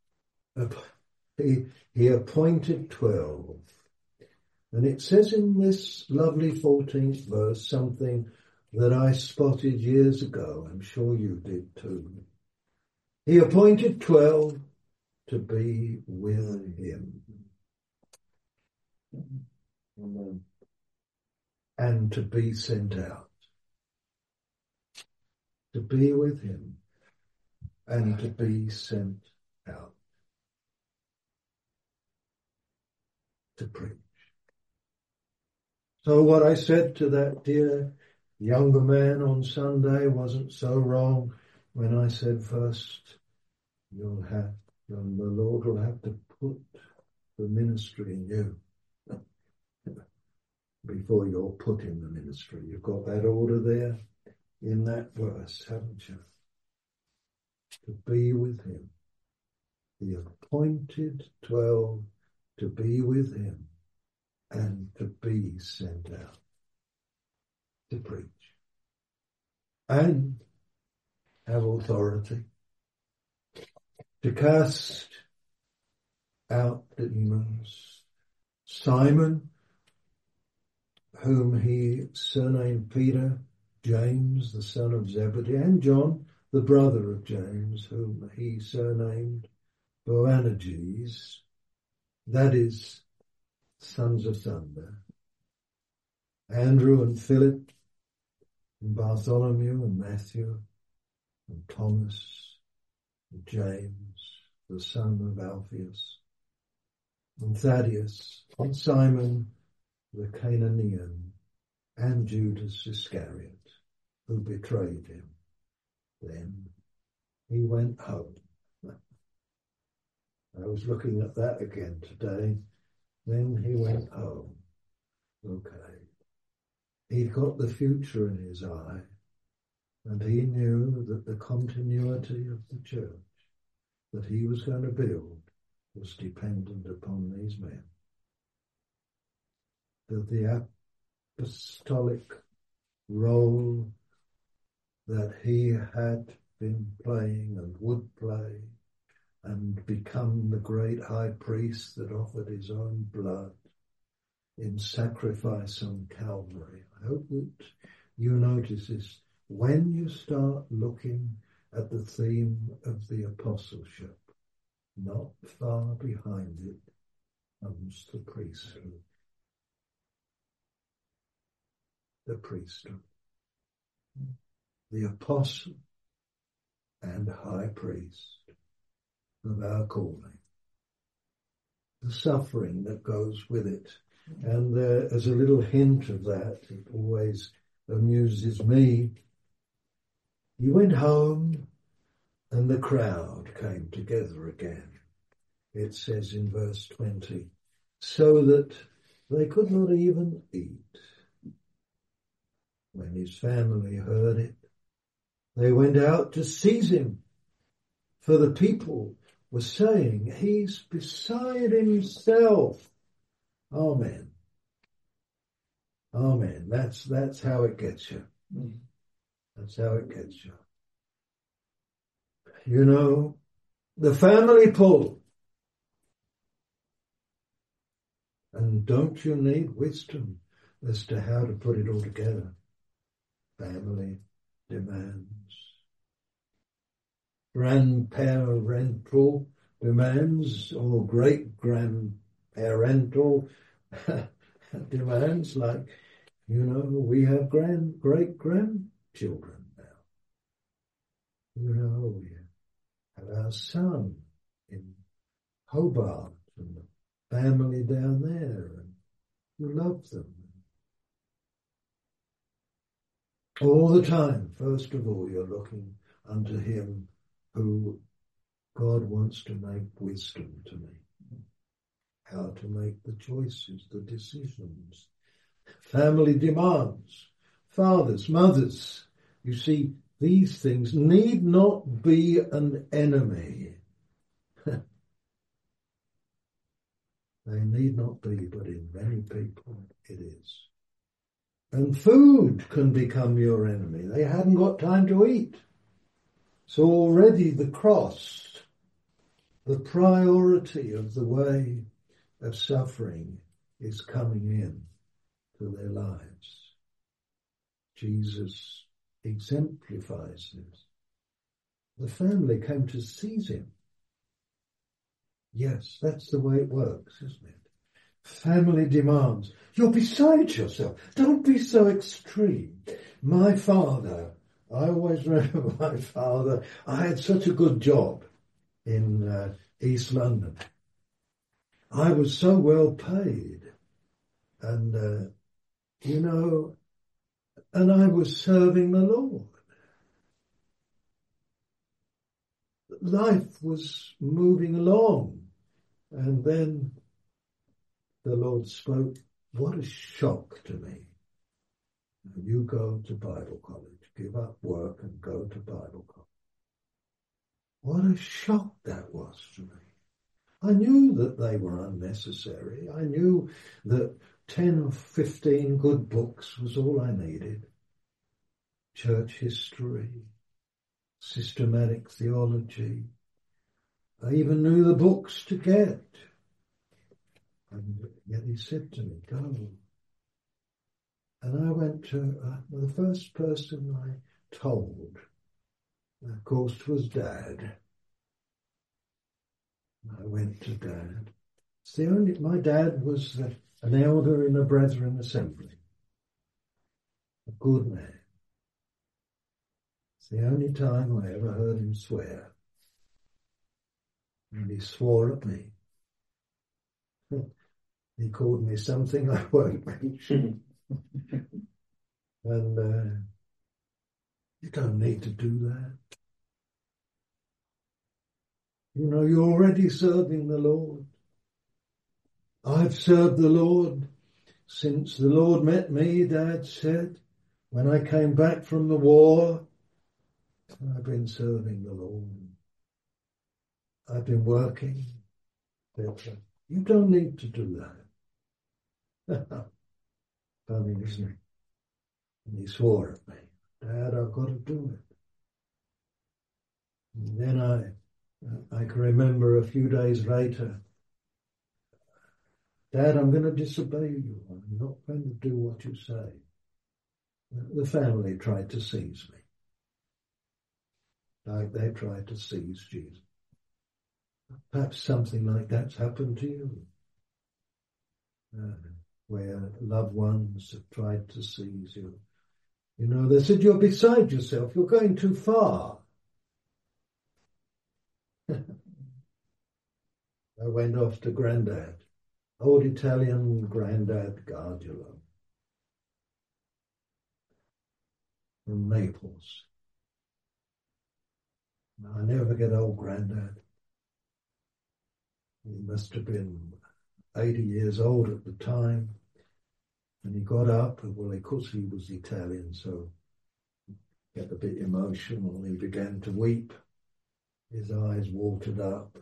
he appointed 12. And it says in this lovely 14th verse something that I spotted years ago. I'm sure you did too. He appointed 12 to be with him. And to be sent out. To be with him. And to be sent out. To preach. So what I said to that dear younger man on Sunday wasn't so wrong when I said first, the Lord will have to put the ministry in you before you're put in the ministry. You've got that order there in that verse, haven't you? To be with him. The appointed 12 to be with him and to be sent out to preach and have authority to cast out demons. Simon, whom he surnamed Peter, James, the son of Zebedee, and John, the brother of James, whom he surnamed Boanerges, that is, sons of thunder. Andrew and Philip, and Bartholomew and Matthew, and Thomas, and James, the son of Alphaeus, and Thaddeus, and Simon the Canaanian, and Judas Iscariot, who betrayed him. Then he went home. I was looking at that again today. Then he went home. Okay. He'd got the future in his eye, and he knew that the continuity of the church that he was going to build was dependent upon these men. That the apostolic role that he had been playing and would play and become the great high priest that offered his own blood in sacrifice on Calvary. I hope that you notice this when you start looking at the theme of the apostleship. Not far behind it comes the priesthood. The priesthood. The apostle and high priest of our calling. The suffering that goes with it. And as a little hint of that, it always amuses me. He went home and the crowd came together again. It says in verse 20, so that they could not even eat. When his family heard it, they went out to seize him, for the people were saying, he's beside himself. Amen. Amen. That's how it gets you. That's how it gets you. You know, the family pull. And don't you need wisdom as to how to put it all together? Family demands. Grandparental demands or great-grandparental demands, like, you know, we have great-grandchildren now. You know, we have our son in Hobart and the family down there, and you love them. All the time, first of all, you're looking unto him who God wants to make wisdom to me. How to make the choices, the decisions. Family demands. Fathers, mothers. You see, these things need not be an enemy. They need not be, but in many people it is. And food can become your enemy. They hadn't got time to eat. So already the cross, the priority of the way of suffering is coming in to their lives. Jesus exemplifies this. The family came to seize him. Yes, that's the way it works, isn't it? Family demands. You're beside yourself. Don't be so extreme. My father, I always remember my father, I had such a good job in East London. I was so well paid. And, you know, and I was serving the Lord. Life was moving along. And then the Lord spoke, what a shock to me. You go to Bible college, give up work and go to Bible college. What a shock that was to me. I knew that they were unnecessary. I knew that 10 or 15 good books was all I needed. Church history, systematic theology. I even knew the books to get. And yet he said to me, go. And I went to the first person I told, of course, was Dad. I went to Dad. My dad was an elder in a Brethren assembly. A good man. It's the only time I ever heard him swear. And he swore at me. He called me something I won't mention. And you don't need to do that. You know, you're already serving the Lord. I've served the Lord since the Lord met me, Dad said. When I came back from the war, I've been serving the Lord. I've been working. You don't need to do that. Funny, isn't it? And he swore at me. Dad, I've got to do it. And then I can remember a few days later, Dad, I'm going to disobey you. I'm not going to do what you say. The family tried to seize me, like they tried to seize Jesus. Perhaps something like that's happened to you, where loved ones have tried to seize you. You know, they said, you're beside yourself, you're going too far. I went off to Grandad, old Italian Grandad Gargiulo from Naples. I never forget old Grandad. He must have been 80 years old at the time. And he got up, well, of course he was Italian, so he got a bit emotional. He began to weep. His eyes watered up.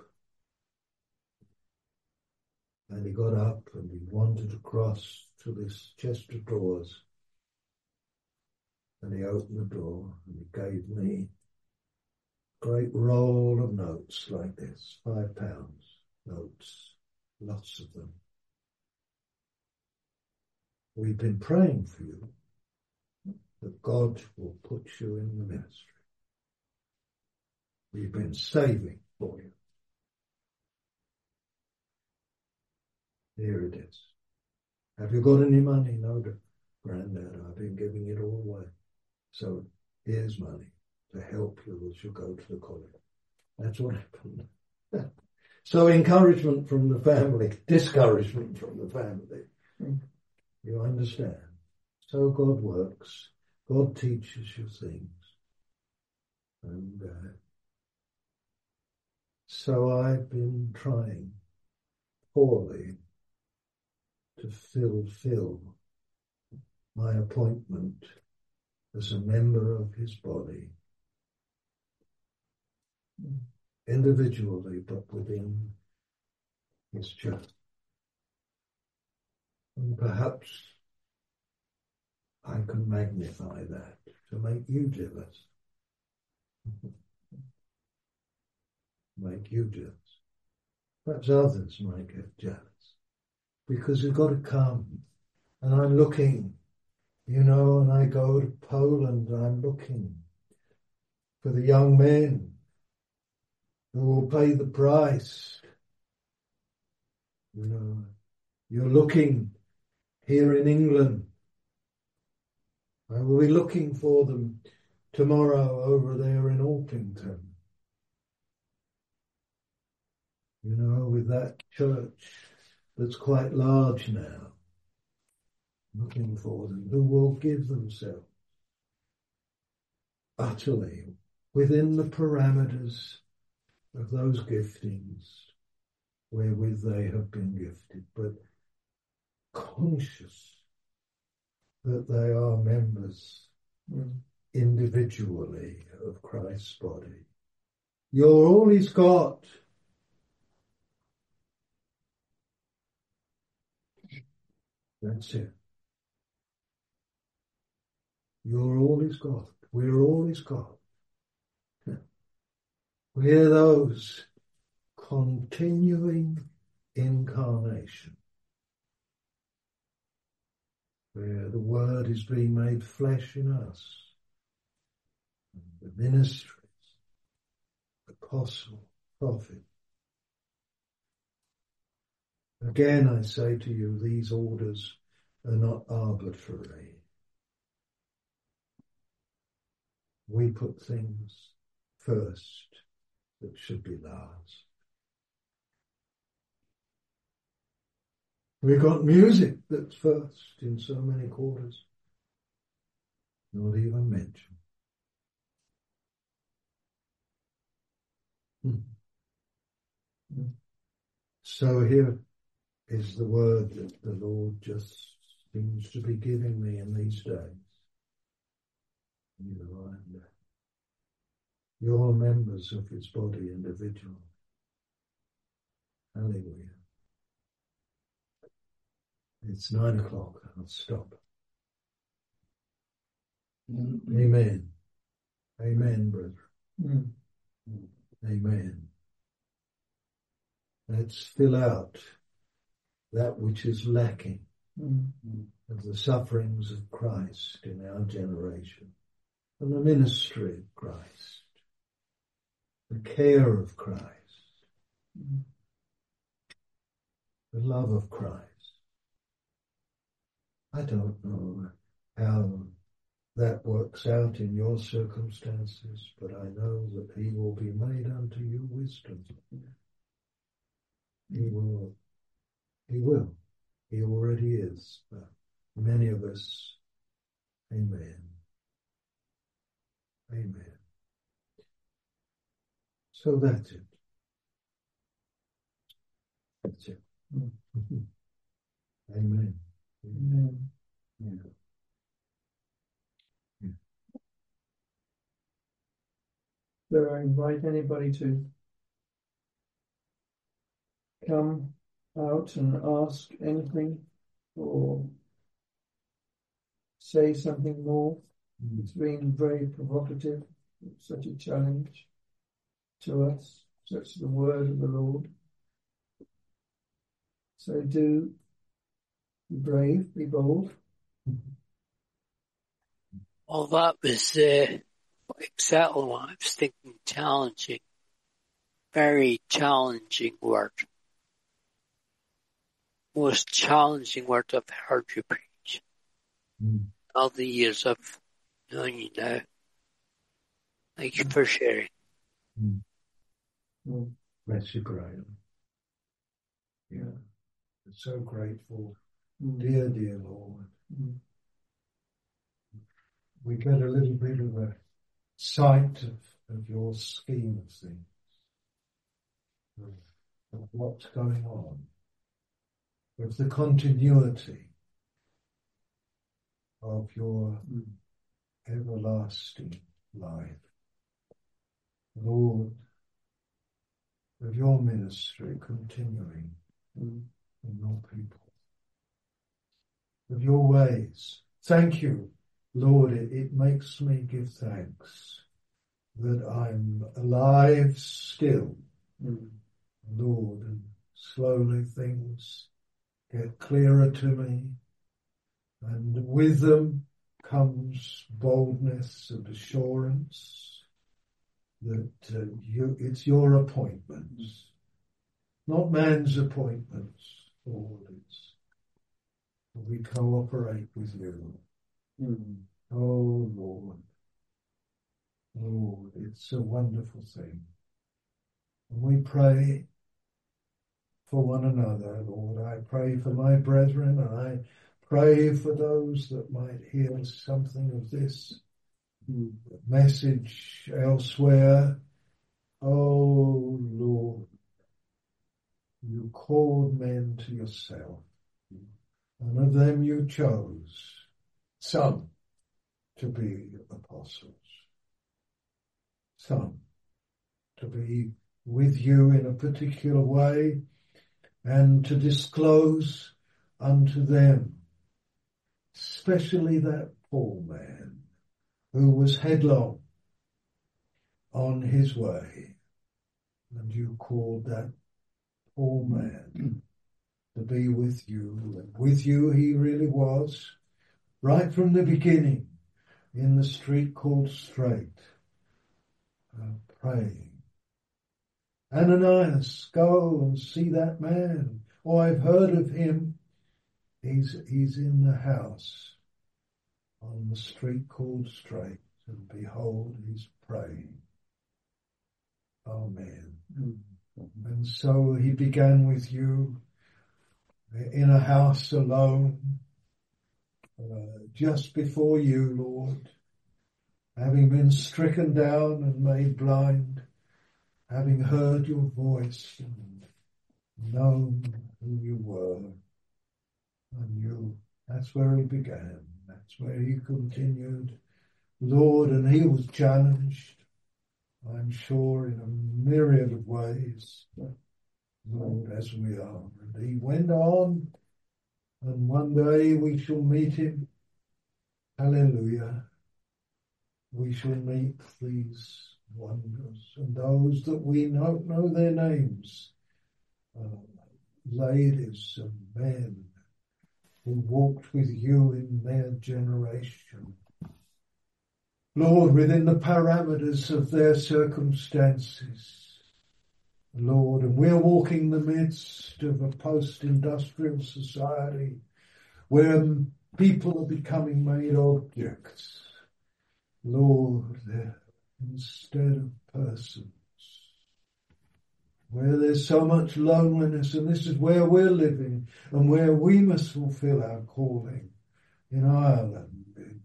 And he got up and he wandered across to this chest of drawers. And he opened the door and he gave me a great roll of notes like this, £5 notes, lots of them. We've been praying for you that God will put you in the ministry. We've been saving for you. Here it is. Have you got any money? No, Grandad, I've been giving it all away. So here's money to help you as you go to the college. That's what happened. So encouragement from the family, discouragement from the family. You understand? So God works. God teaches you things. And so I've been trying poorly to fulfill my appointment as a member of his body, individually, but within his church. And perhaps I can magnify that to make you jealous. Make you jealous. Perhaps others might get jealous. Because you've got to come. And I'm looking, you know, and I go to Poland and I'm looking for the young men who will pay the price. You know, you're looking here in England. I will be looking for them tomorrow over there in Orpington. You know, with that church that's quite large now. Looking for them who will give themselves utterly within the parameters of those giftings wherewith they have been gifted, but conscious that they are members individually of Christ's body. You're all he's got. That's it. You're all he's got. We're all he's got. We're those continuing incarnation, where the Word is being made flesh in us. The ministries, apostle, prophet. Again, I say to you, these orders are not arbitrary. We put things first that should be last. We've got music that's first in so many quarters. Not even mentioned. So here is the word that the Lord just seems to be giving me in these days. You know, and you're members of his body individually. Hallelujah. It's 9 o'clock. I'll stop. Amen. Amen, brethren. Amen. Let's fill out that which is lacking of the sufferings of Christ in our generation, and the ministry of Christ, the care of Christ, the love of Christ. I don't know how that works out in your circumstances, but I know that he will be made unto you wisdom. He will. He already is. Many of us. Amen. Amen. So that's it. That's it. Amen. Amen. Yeah. So I invite anybody to come out and ask anything or say something more. It's been very provocative. It's such a challenge to us. Such the word of the Lord. So do be brave, be bold. Well, that was exactly what I was thinking. Challenging, very challenging word. Most challenging word I've heard you preach. All the years I've known you now. Thank you for sharing. Bless you, Graham. Yeah, we're so grateful. Dear, dear Lord. We get a little bit of a sight of your scheme of things, of what's going on, of the continuity of your everlasting life. Lord, of your ministry continuing in your people, of your ways. Thank you, Lord. It makes me give thanks that I'm alive still, Lord, and slowly things get clearer to me, and with them comes boldness and assurance that it's your appointments, not man's appointments, Lord. We cooperate with you. Oh, Lord. Lord, it's a wonderful thing. And we pray for one another, Lord. I pray for my brethren, and I pray for those that might hear something of this message elsewhere. Oh, Lord, you called men to yourself, and of them you chose some to be apostles, some to be with you in a particular way, and to disclose unto them, especially that poor man who was headlong on his way, and you called that poor man to be with you, and with you he really was, right from the beginning, in the street called Straight, praying. Ananias, go and see that man. Oh, I've heard of him. He's in the house on the street called Straight, and behold, he's praying. Amen. And so he began with you in a house alone, just before you, Lord, having been stricken down and made blind, having heard your voice and known who you were. And that's where he began. That's where he continued, Lord, and he was challenged, I'm sure, in a myriad of ways, Lord, as we are. And he went on, and one day we shall meet him. Hallelujah. We shall meet these wonders, and those that we don't know their names, ladies and men who walked with you in their generation. Lord, within the parameters of their circumstances, Lord, and we're walking the midst of a post-industrial society where people are becoming made objects. Lord, instead of persons, where there's so much loneliness, and this is where we're living and where we must fulfill our calling in Ireland,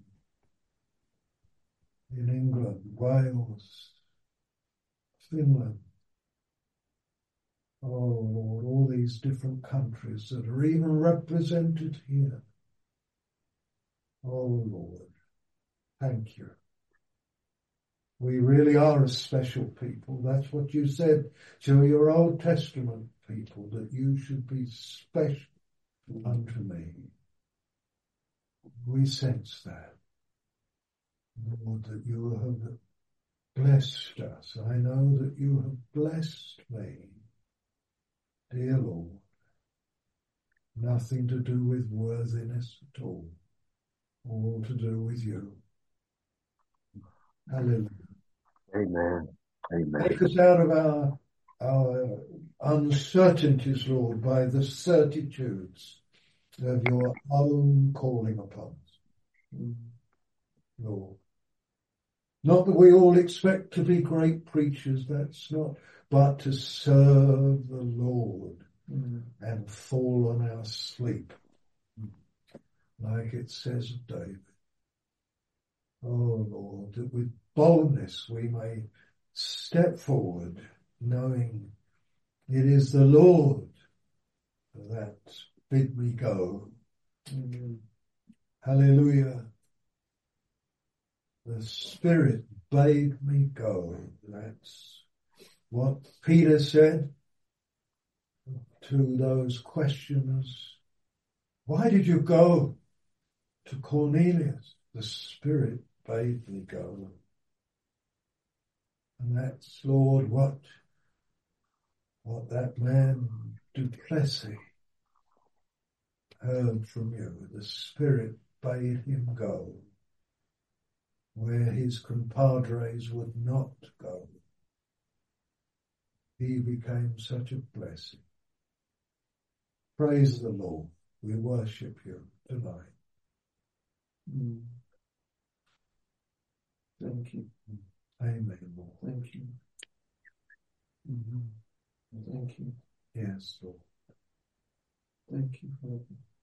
in England, Wales, Finland. Oh Lord, all these different countries that are even represented here. Oh Lord, thank you. We really are a special people. That's what you said to your Old Testament people, that you should be special unto me. We sense that, Lord, that you have blessed us. I know that you have blessed me. Dear Lord, nothing to do with worthiness at all to do with you. Hallelujah. Amen. Amen. Take us out of our uncertainties, Lord, by the certitudes of your own calling upon us, Lord. Not that we all expect to be great preachers, that's not, but to serve the Lord and fall on our sleep, like it says of David. Oh Lord, that with boldness we may step forward, knowing it is the Lord that bid me go. Hallelujah. The Spirit bade me go. That's what Peter said to those questioners. Why did you go to Cornelius? The Spirit bade me go. And that's, Lord, what that man du Plessis heard from you. The Spirit bade him go where his compadres would not go. He became such a blessing. Praise the Lord. We worship you tonight. Thank you. Amen, Lord. Thank you. Thank you. Yes, Lord. Thank you, Father.